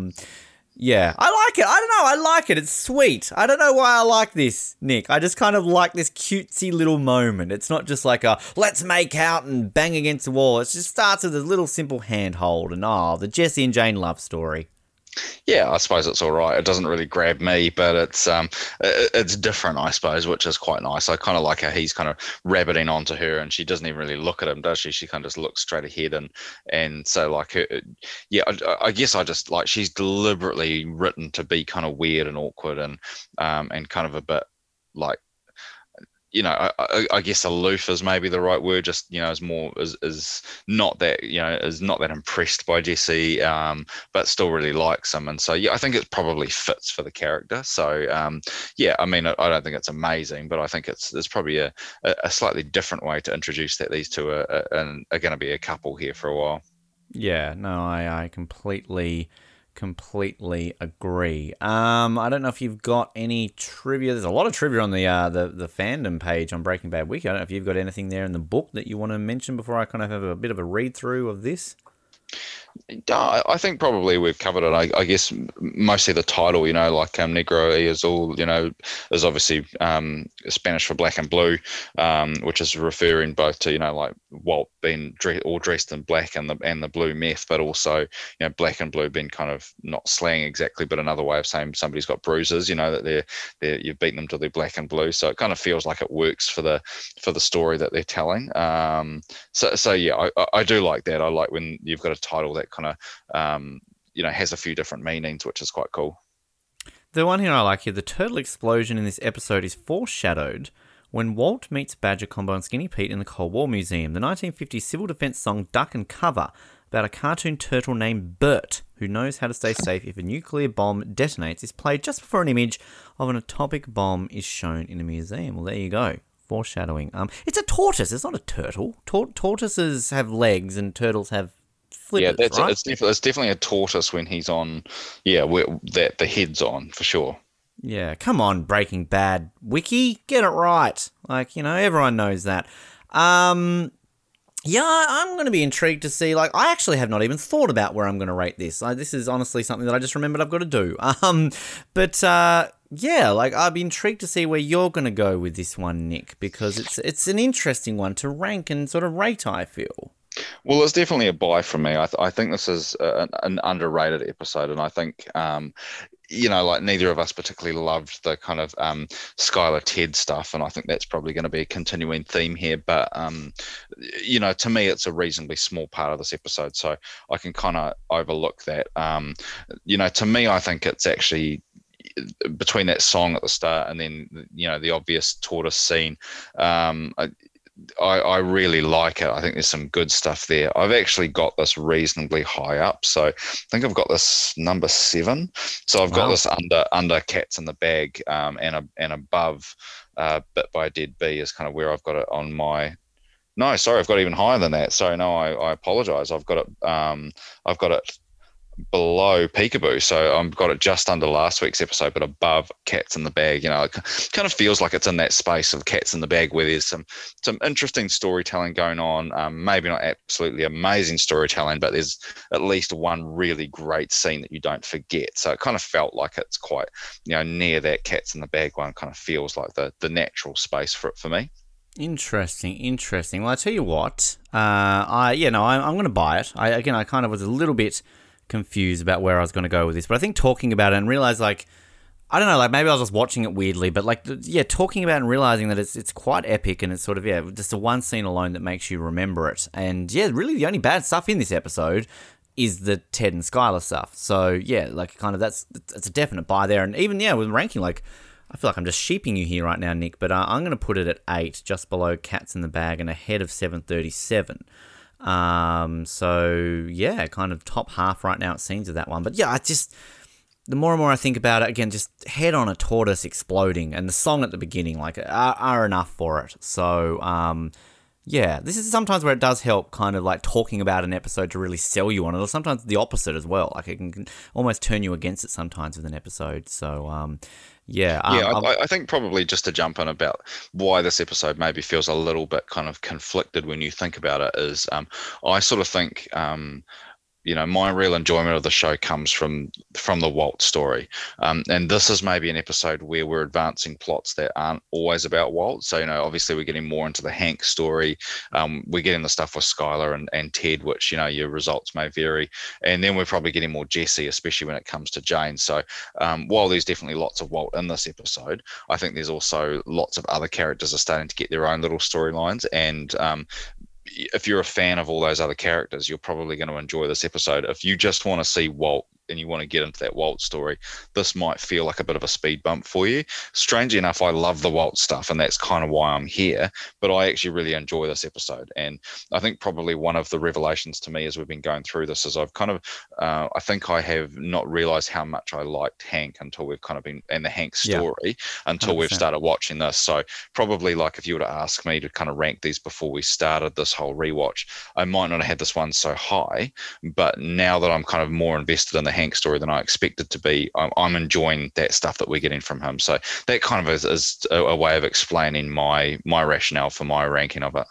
yeah, I like it. I don't know. I like it. It's sweet. I don't know why I like this, Nick. I just kind of like this cutesy little moment. It's not just like a let's make out and bang against the wall. It just starts with a little simple handhold and the Jesse and Jane love story. Yeah, I suppose it's all right. It doesn't really grab me, but it's different, I suppose, which is quite nice. I kind of like how he's kind of rabbiting onto her, and she doesn't even really look at him, does she? She kind of just looks straight ahead, and so like her, I guess I just like she's deliberately written to be kind of weird and awkward and kind of a bit like. I guess aloof is maybe the right word. Just is not that is not that impressed by Jesse, but still really likes him, and so I think it probably fits for the character. So I mean, I don't think it's amazing, but I think it's probably a slightly different way to introduce that these two are going to be a couple here for a while. Yeah, no, I completely agree. I don't know if you've got any trivia. There's a lot of trivia on the fandom page on Breaking Bad Wiki. I don't know if you've got anything there in the book that you want to mention before I kind of have a bit of a read through of this. I think probably we've covered it. I guess mostly the title, like Negro y Azul, is obviously Spanish for black and blue, which is referring both to, like Walt being all dressed in black and the blue meth, but also, black and blue being kind of not slang exactly, but another way of saying somebody's got bruises, that you've beaten them till they're black and blue. So it kind of feels like it works for the story that they're telling. So yeah, I do like that. I like when you've got a title that kind of has a few different meanings, which is quite cool. The one here I like here, the turtle explosion in this episode is foreshadowed when Walt meets Badger Combo and Skinny Pete in the Cold War Museum. The 1950s civil defense song Duck and Cover, about a cartoon turtle named Bert who knows how to stay safe if a nuclear bomb detonates, is played just before an image of an atomic bomb is shown in a museum. Well, there you go. Foreshadowing. It's a tortoise. It's not a turtle. Tortoises have legs and turtles have flippers, right? It's definitely a tortoise when he's on. Yeah, that the head's on for sure. Yeah, come on, Breaking Bad wiki, get it right. Everyone knows that. Yeah, I'm going to be intrigued to see. I actually have not even thought about where I'm going to rate this. This is honestly something that I just remembered I've got to do. Yeah, I'd be intrigued to see where you're going to go with this one, Nick, because it's an interesting one to rank and sort of rate, I feel. Well, it's definitely a buy from me. I think this is an underrated episode, and I think neither of us particularly loved the kind of Skylar Ted stuff, and I think that's probably going to be a continuing theme here. But to me, it's a reasonably small part of this episode, so I can kind of overlook that. To me, I think it's actually between that song at the start and then the obvious tortoise scene. I really like it. I think there's some good stuff there. I've actually got this reasonably high up. So I think I've got this number 7. So I've got this under Cats in the Bag, and above Bit by a Dead Bee is kind of where I've got it on my. No, sorry, I've got it even higher than that. Sorry, no, I apologize. I've got it below Peekaboo, so I've got it just under last week's episode, but above Cats in the Bag. It kind of feels like it's in that space of Cats in the Bag where there's some interesting storytelling going on. Maybe not absolutely amazing storytelling, but there's at least one really great scene that you don't forget. So it kind of felt like it's quite near that Cats in the Bag one. Kind of feels like the natural space for it for me. Interesting. Well, I tell you what, I'm going to buy it. I kind of was a little bit confused about where I was going to go with this, but I think talking about it and realize I don't know, maybe I was just watching it weirdly, but talking about it and realizing that it's quite epic, and it's sort of just the one scene alone that makes you remember it. And really the only bad stuff in this episode is the Ted and Skylar stuff. So that's a definite buy there. And even with ranking, I feel like I'm just sheeping you here right now, Nick, but I'm going to put it at 8, just below Cats in the Bag and ahead of 737. Kind of top half right now it seems of that one. But the more and more I think about it, again, just head on a tortoise exploding and the song at the beginning are enough for it. So this is sometimes where it does help kind of talking about an episode to really sell you on it, or sometimes the opposite as well. It can almost turn you against it sometimes with an episode. So I think probably just to jump in about why this episode maybe feels a little bit kind of conflicted when you think about it is I sort of think my real enjoyment of the show comes from the Walt story. And this is maybe an episode where we're advancing plots that aren't always about Walt. So, obviously we're getting more into the Hank story. We're getting the stuff with Skylar and Ted, which, your results may vary. And then we're probably getting more Jesse, especially when it comes to Jane. So while there's definitely lots of Walt in this episode, I think there's also lots of other characters are starting to get their own little storylines. And if you're a fan of all those other characters, you're probably going to enjoy this episode. If you just want to see Walt and you want to get into that Walt story, this might feel like a bit of a speed bump for you. Strangely enough, I love the Walt stuff, and that's kind of why I'm here, but I actually really enjoy this episode. And I think probably one of the revelations to me as we've been going through this is I've kind of, I think I have not realized how much I liked Hank until we've kind of been, and the Hank story, until 100%. We've started watching this. So probably if you were to ask me to kind of rank these before we started this whole rewatch, I might not have had this one so high, but now that I'm kind of more invested in the Hank story than I expected to be, I'm enjoying that stuff that we're getting from him. So that kind of is a way of explaining my rationale for my ranking of it.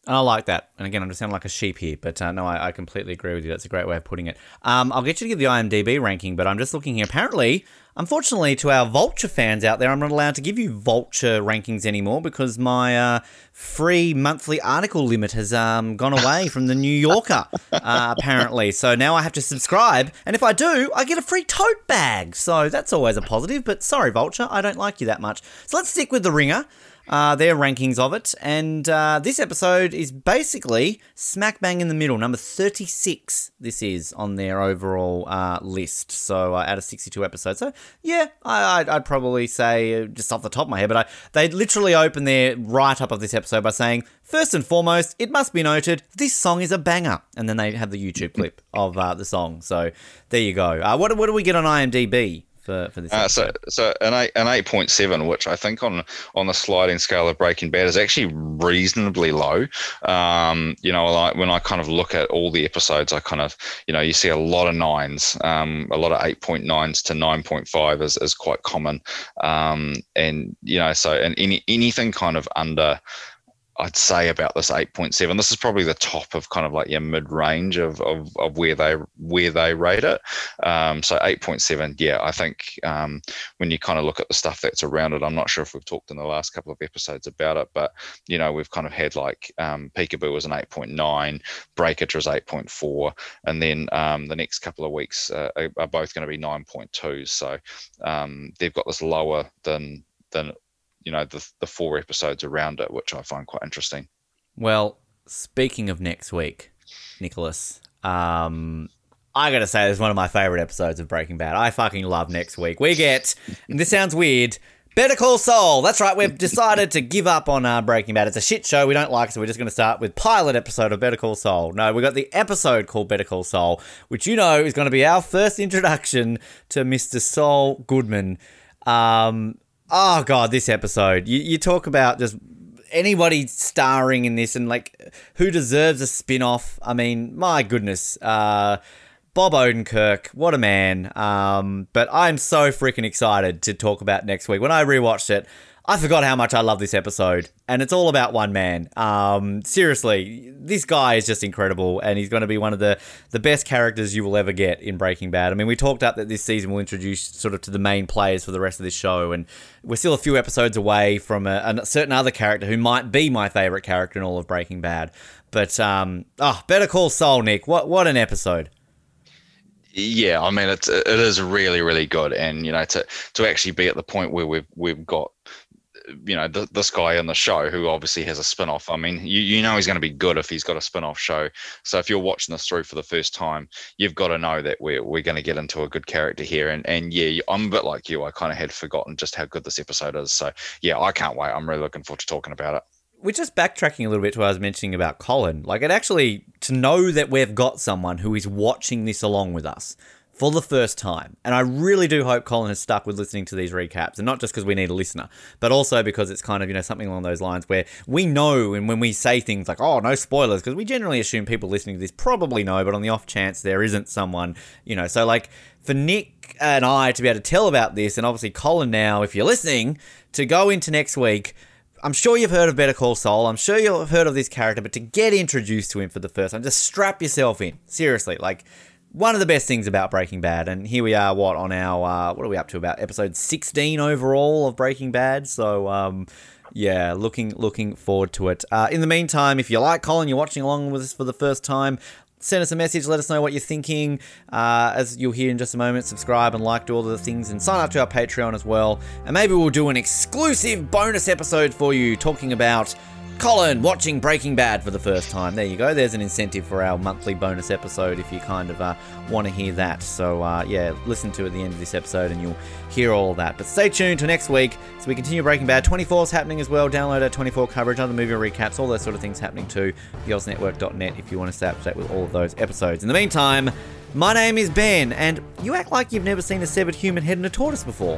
I like that. And again, I'm just sounding like a sheep here, but no, I completely agree with you. That's a great way of putting it. I'll get you to give the IMDb ranking, but I'm just looking here. Apparently, unfortunately, to our Vulture fans out there, I'm not allowed to give you Vulture rankings anymore because my free monthly article limit has gone away from the New Yorker, apparently. So now I have to subscribe, and if I do, I get a free tote bag. So that's always a positive, but sorry, Vulture, I don't like you that much. So let's stick with The Ringer. Their rankings of it, and this episode is basically smack bang in the middle, number 36 this is on their overall list, so out of 62 episodes. So yeah, I'd probably say, just off the top of my head, but they literally open their write-up of this episode by saying, first and foremost, it must be noted, this song is a banger, and then they have the YouTube clip of the song, so there you go. What do we get on IMDb? For this so an 8.7, which I think on the sliding scale of Breaking Bad is actually reasonably low. Like when I kind of look at all the episodes, I kind of, you see a lot of 9s, a lot of 8.9s to 9.5 is quite common. And anything kind of under, I'd say about this 8.7. This is probably the top of kind of like your mid-range of where they rate it. So 8.7, yeah, I think when you kind of look at the stuff that's around it, I'm not sure if we've talked in the last couple of episodes about it, but we've kind of had like Peekaboo was an 8.9, Breakage was 8.4, and then the next couple of weeks are both going to be 9.2. So they've got this lower than the 4 episodes around it, which I find quite interesting. Well, speaking of next week, Nicholas, I gotta say, this is one of my favorite episodes of Breaking Bad. I fucking love next week. We get, and this sounds weird, Better Call Saul. That's right, we've decided to give up on Breaking Bad. It's a shit show, we don't like it, so we're just going to start with pilot episode of Better Call Saul. No, we got the episode called Better Call Saul, which is going to be our first introduction to Mr. Saul Goodman. Oh, God, this episode. You talk about just anybody starring in this and, like, who deserves a spin-off. I mean, my goodness. Bob Odenkirk, what a man. But I'm so freaking excited to talk about next week. When I rewatched it, I forgot how much I love this episode, and it's all about one man. Seriously, this guy is just incredible, and he's going to be one of the best characters you will ever get in Breaking Bad. I mean, we talked up that this season will introduce sort of to the main players for the rest of this show, and we're still a few episodes away from a certain other character who might be my favorite character in all of Breaking Bad. But, Better Call Saul, Nick. What an episode. Yeah, I mean, it is really, really good, and to actually be at the point where we've got this guy on the show who obviously has a spin-off. I mean, he's going to be good if he's got a spin-off show. So if you're watching this through for the first time, you've got to know that we're going to get into a good character here. And yeah, I'm a bit like you. I kind of had forgotten just how good this episode is. So yeah, I can't wait. I'm really looking forward to talking about it. We're just backtracking a little bit to what I was mentioning about Colin. Like, it actually, to know that we've got someone who is watching this along with us for the first time. And I really do hope Colin has stuck with listening to these recaps, and not just because we need a listener, but also because it's kind of, something along those lines where we know, and when we say things like, oh, no spoilers, because we generally assume people listening to this probably know, but on the off chance there isn't someone, so like for Nick and I to be able to tell about this, and obviously Colin now, if you're listening, to go into next week, I'm sure you've heard of Better Call Saul. I'm sure you've heard of this character, but to get introduced to him for the first time, just strap yourself in. Seriously, like, one of the best things about Breaking Bad, and here we are, on our, what are we up to, about episode 16 overall of Breaking Bad, so, yeah, looking forward to it. In the meantime, if you like Colin, you're watching along with us for the first time, send us a message, let us know what you're thinking. As you'll hear in just a moment, subscribe and like, do all of the things, and sign up to our Patreon as well, and maybe we'll do an exclusive bonus episode for you talking about Colin watching Breaking Bad for the first time. There you go. There's an incentive for our monthly bonus episode if you kind of want to hear that. So, yeah, listen to it at the end of this episode and you'll hear all of that. But stay tuned to next week as we continue Breaking Bad. 24 is happening as well. Download our 24 coverage, other movie recaps, all those sort of things happening too. TheOzNetwork.net if you want to stay up to date with all of those episodes. In the meantime, my name is Ben, and you act like you've never seen a severed human head in a tortoise before.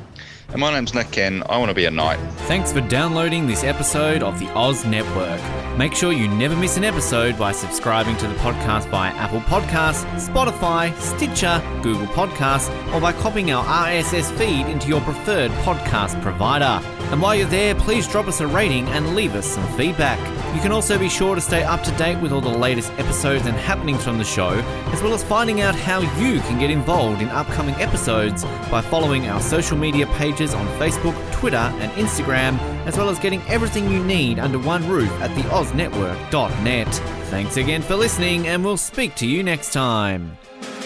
And my name's Nick, and I want to be a knight. Thanks for downloading this episode of the Oz Network. Make sure you never miss an episode by subscribing to the podcast via Apple Podcasts, Spotify, Stitcher, Google Podcasts, or by copying our RSS feed into your preferred podcast provider. And while you're there, please drop us a rating and leave us some feedback. You can also be sure to stay up to date with all the latest episodes and happenings from the show, as well as finding out how you can get involved in upcoming episodes by following our social media pages on Facebook, Twitter and Instagram, as well as getting everything you need under one roof at theoznetwork.net. Thanks again for listening, and we'll speak to you next time.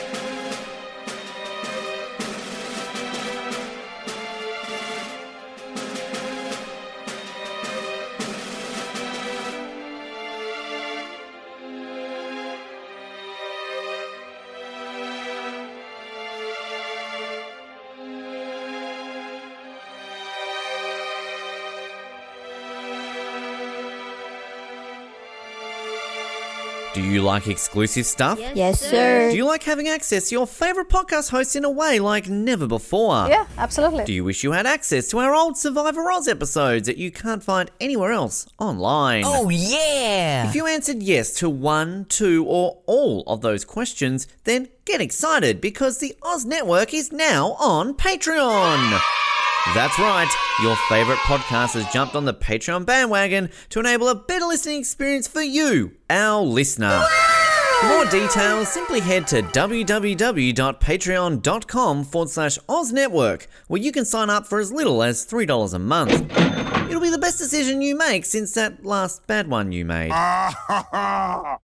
Do you like exclusive stuff? Yes, sir. Do you like having access to your favourite podcast hosts in a way like never before? Yeah, absolutely. Do you wish you had access to our old Survivor Oz episodes that you can't find anywhere else online? Oh, yeah! If you answered yes to one, two, or all of those questions, then get excited because the Oz Network is now on Patreon. That's right, your favourite podcast has jumped on the Patreon bandwagon to enable a better listening experience for you, our listener. For more details, simply head to www.patreon.com/Oz Network, where you can sign up for as little as $3 a month. It'll be the best decision you make since that last bad one you made.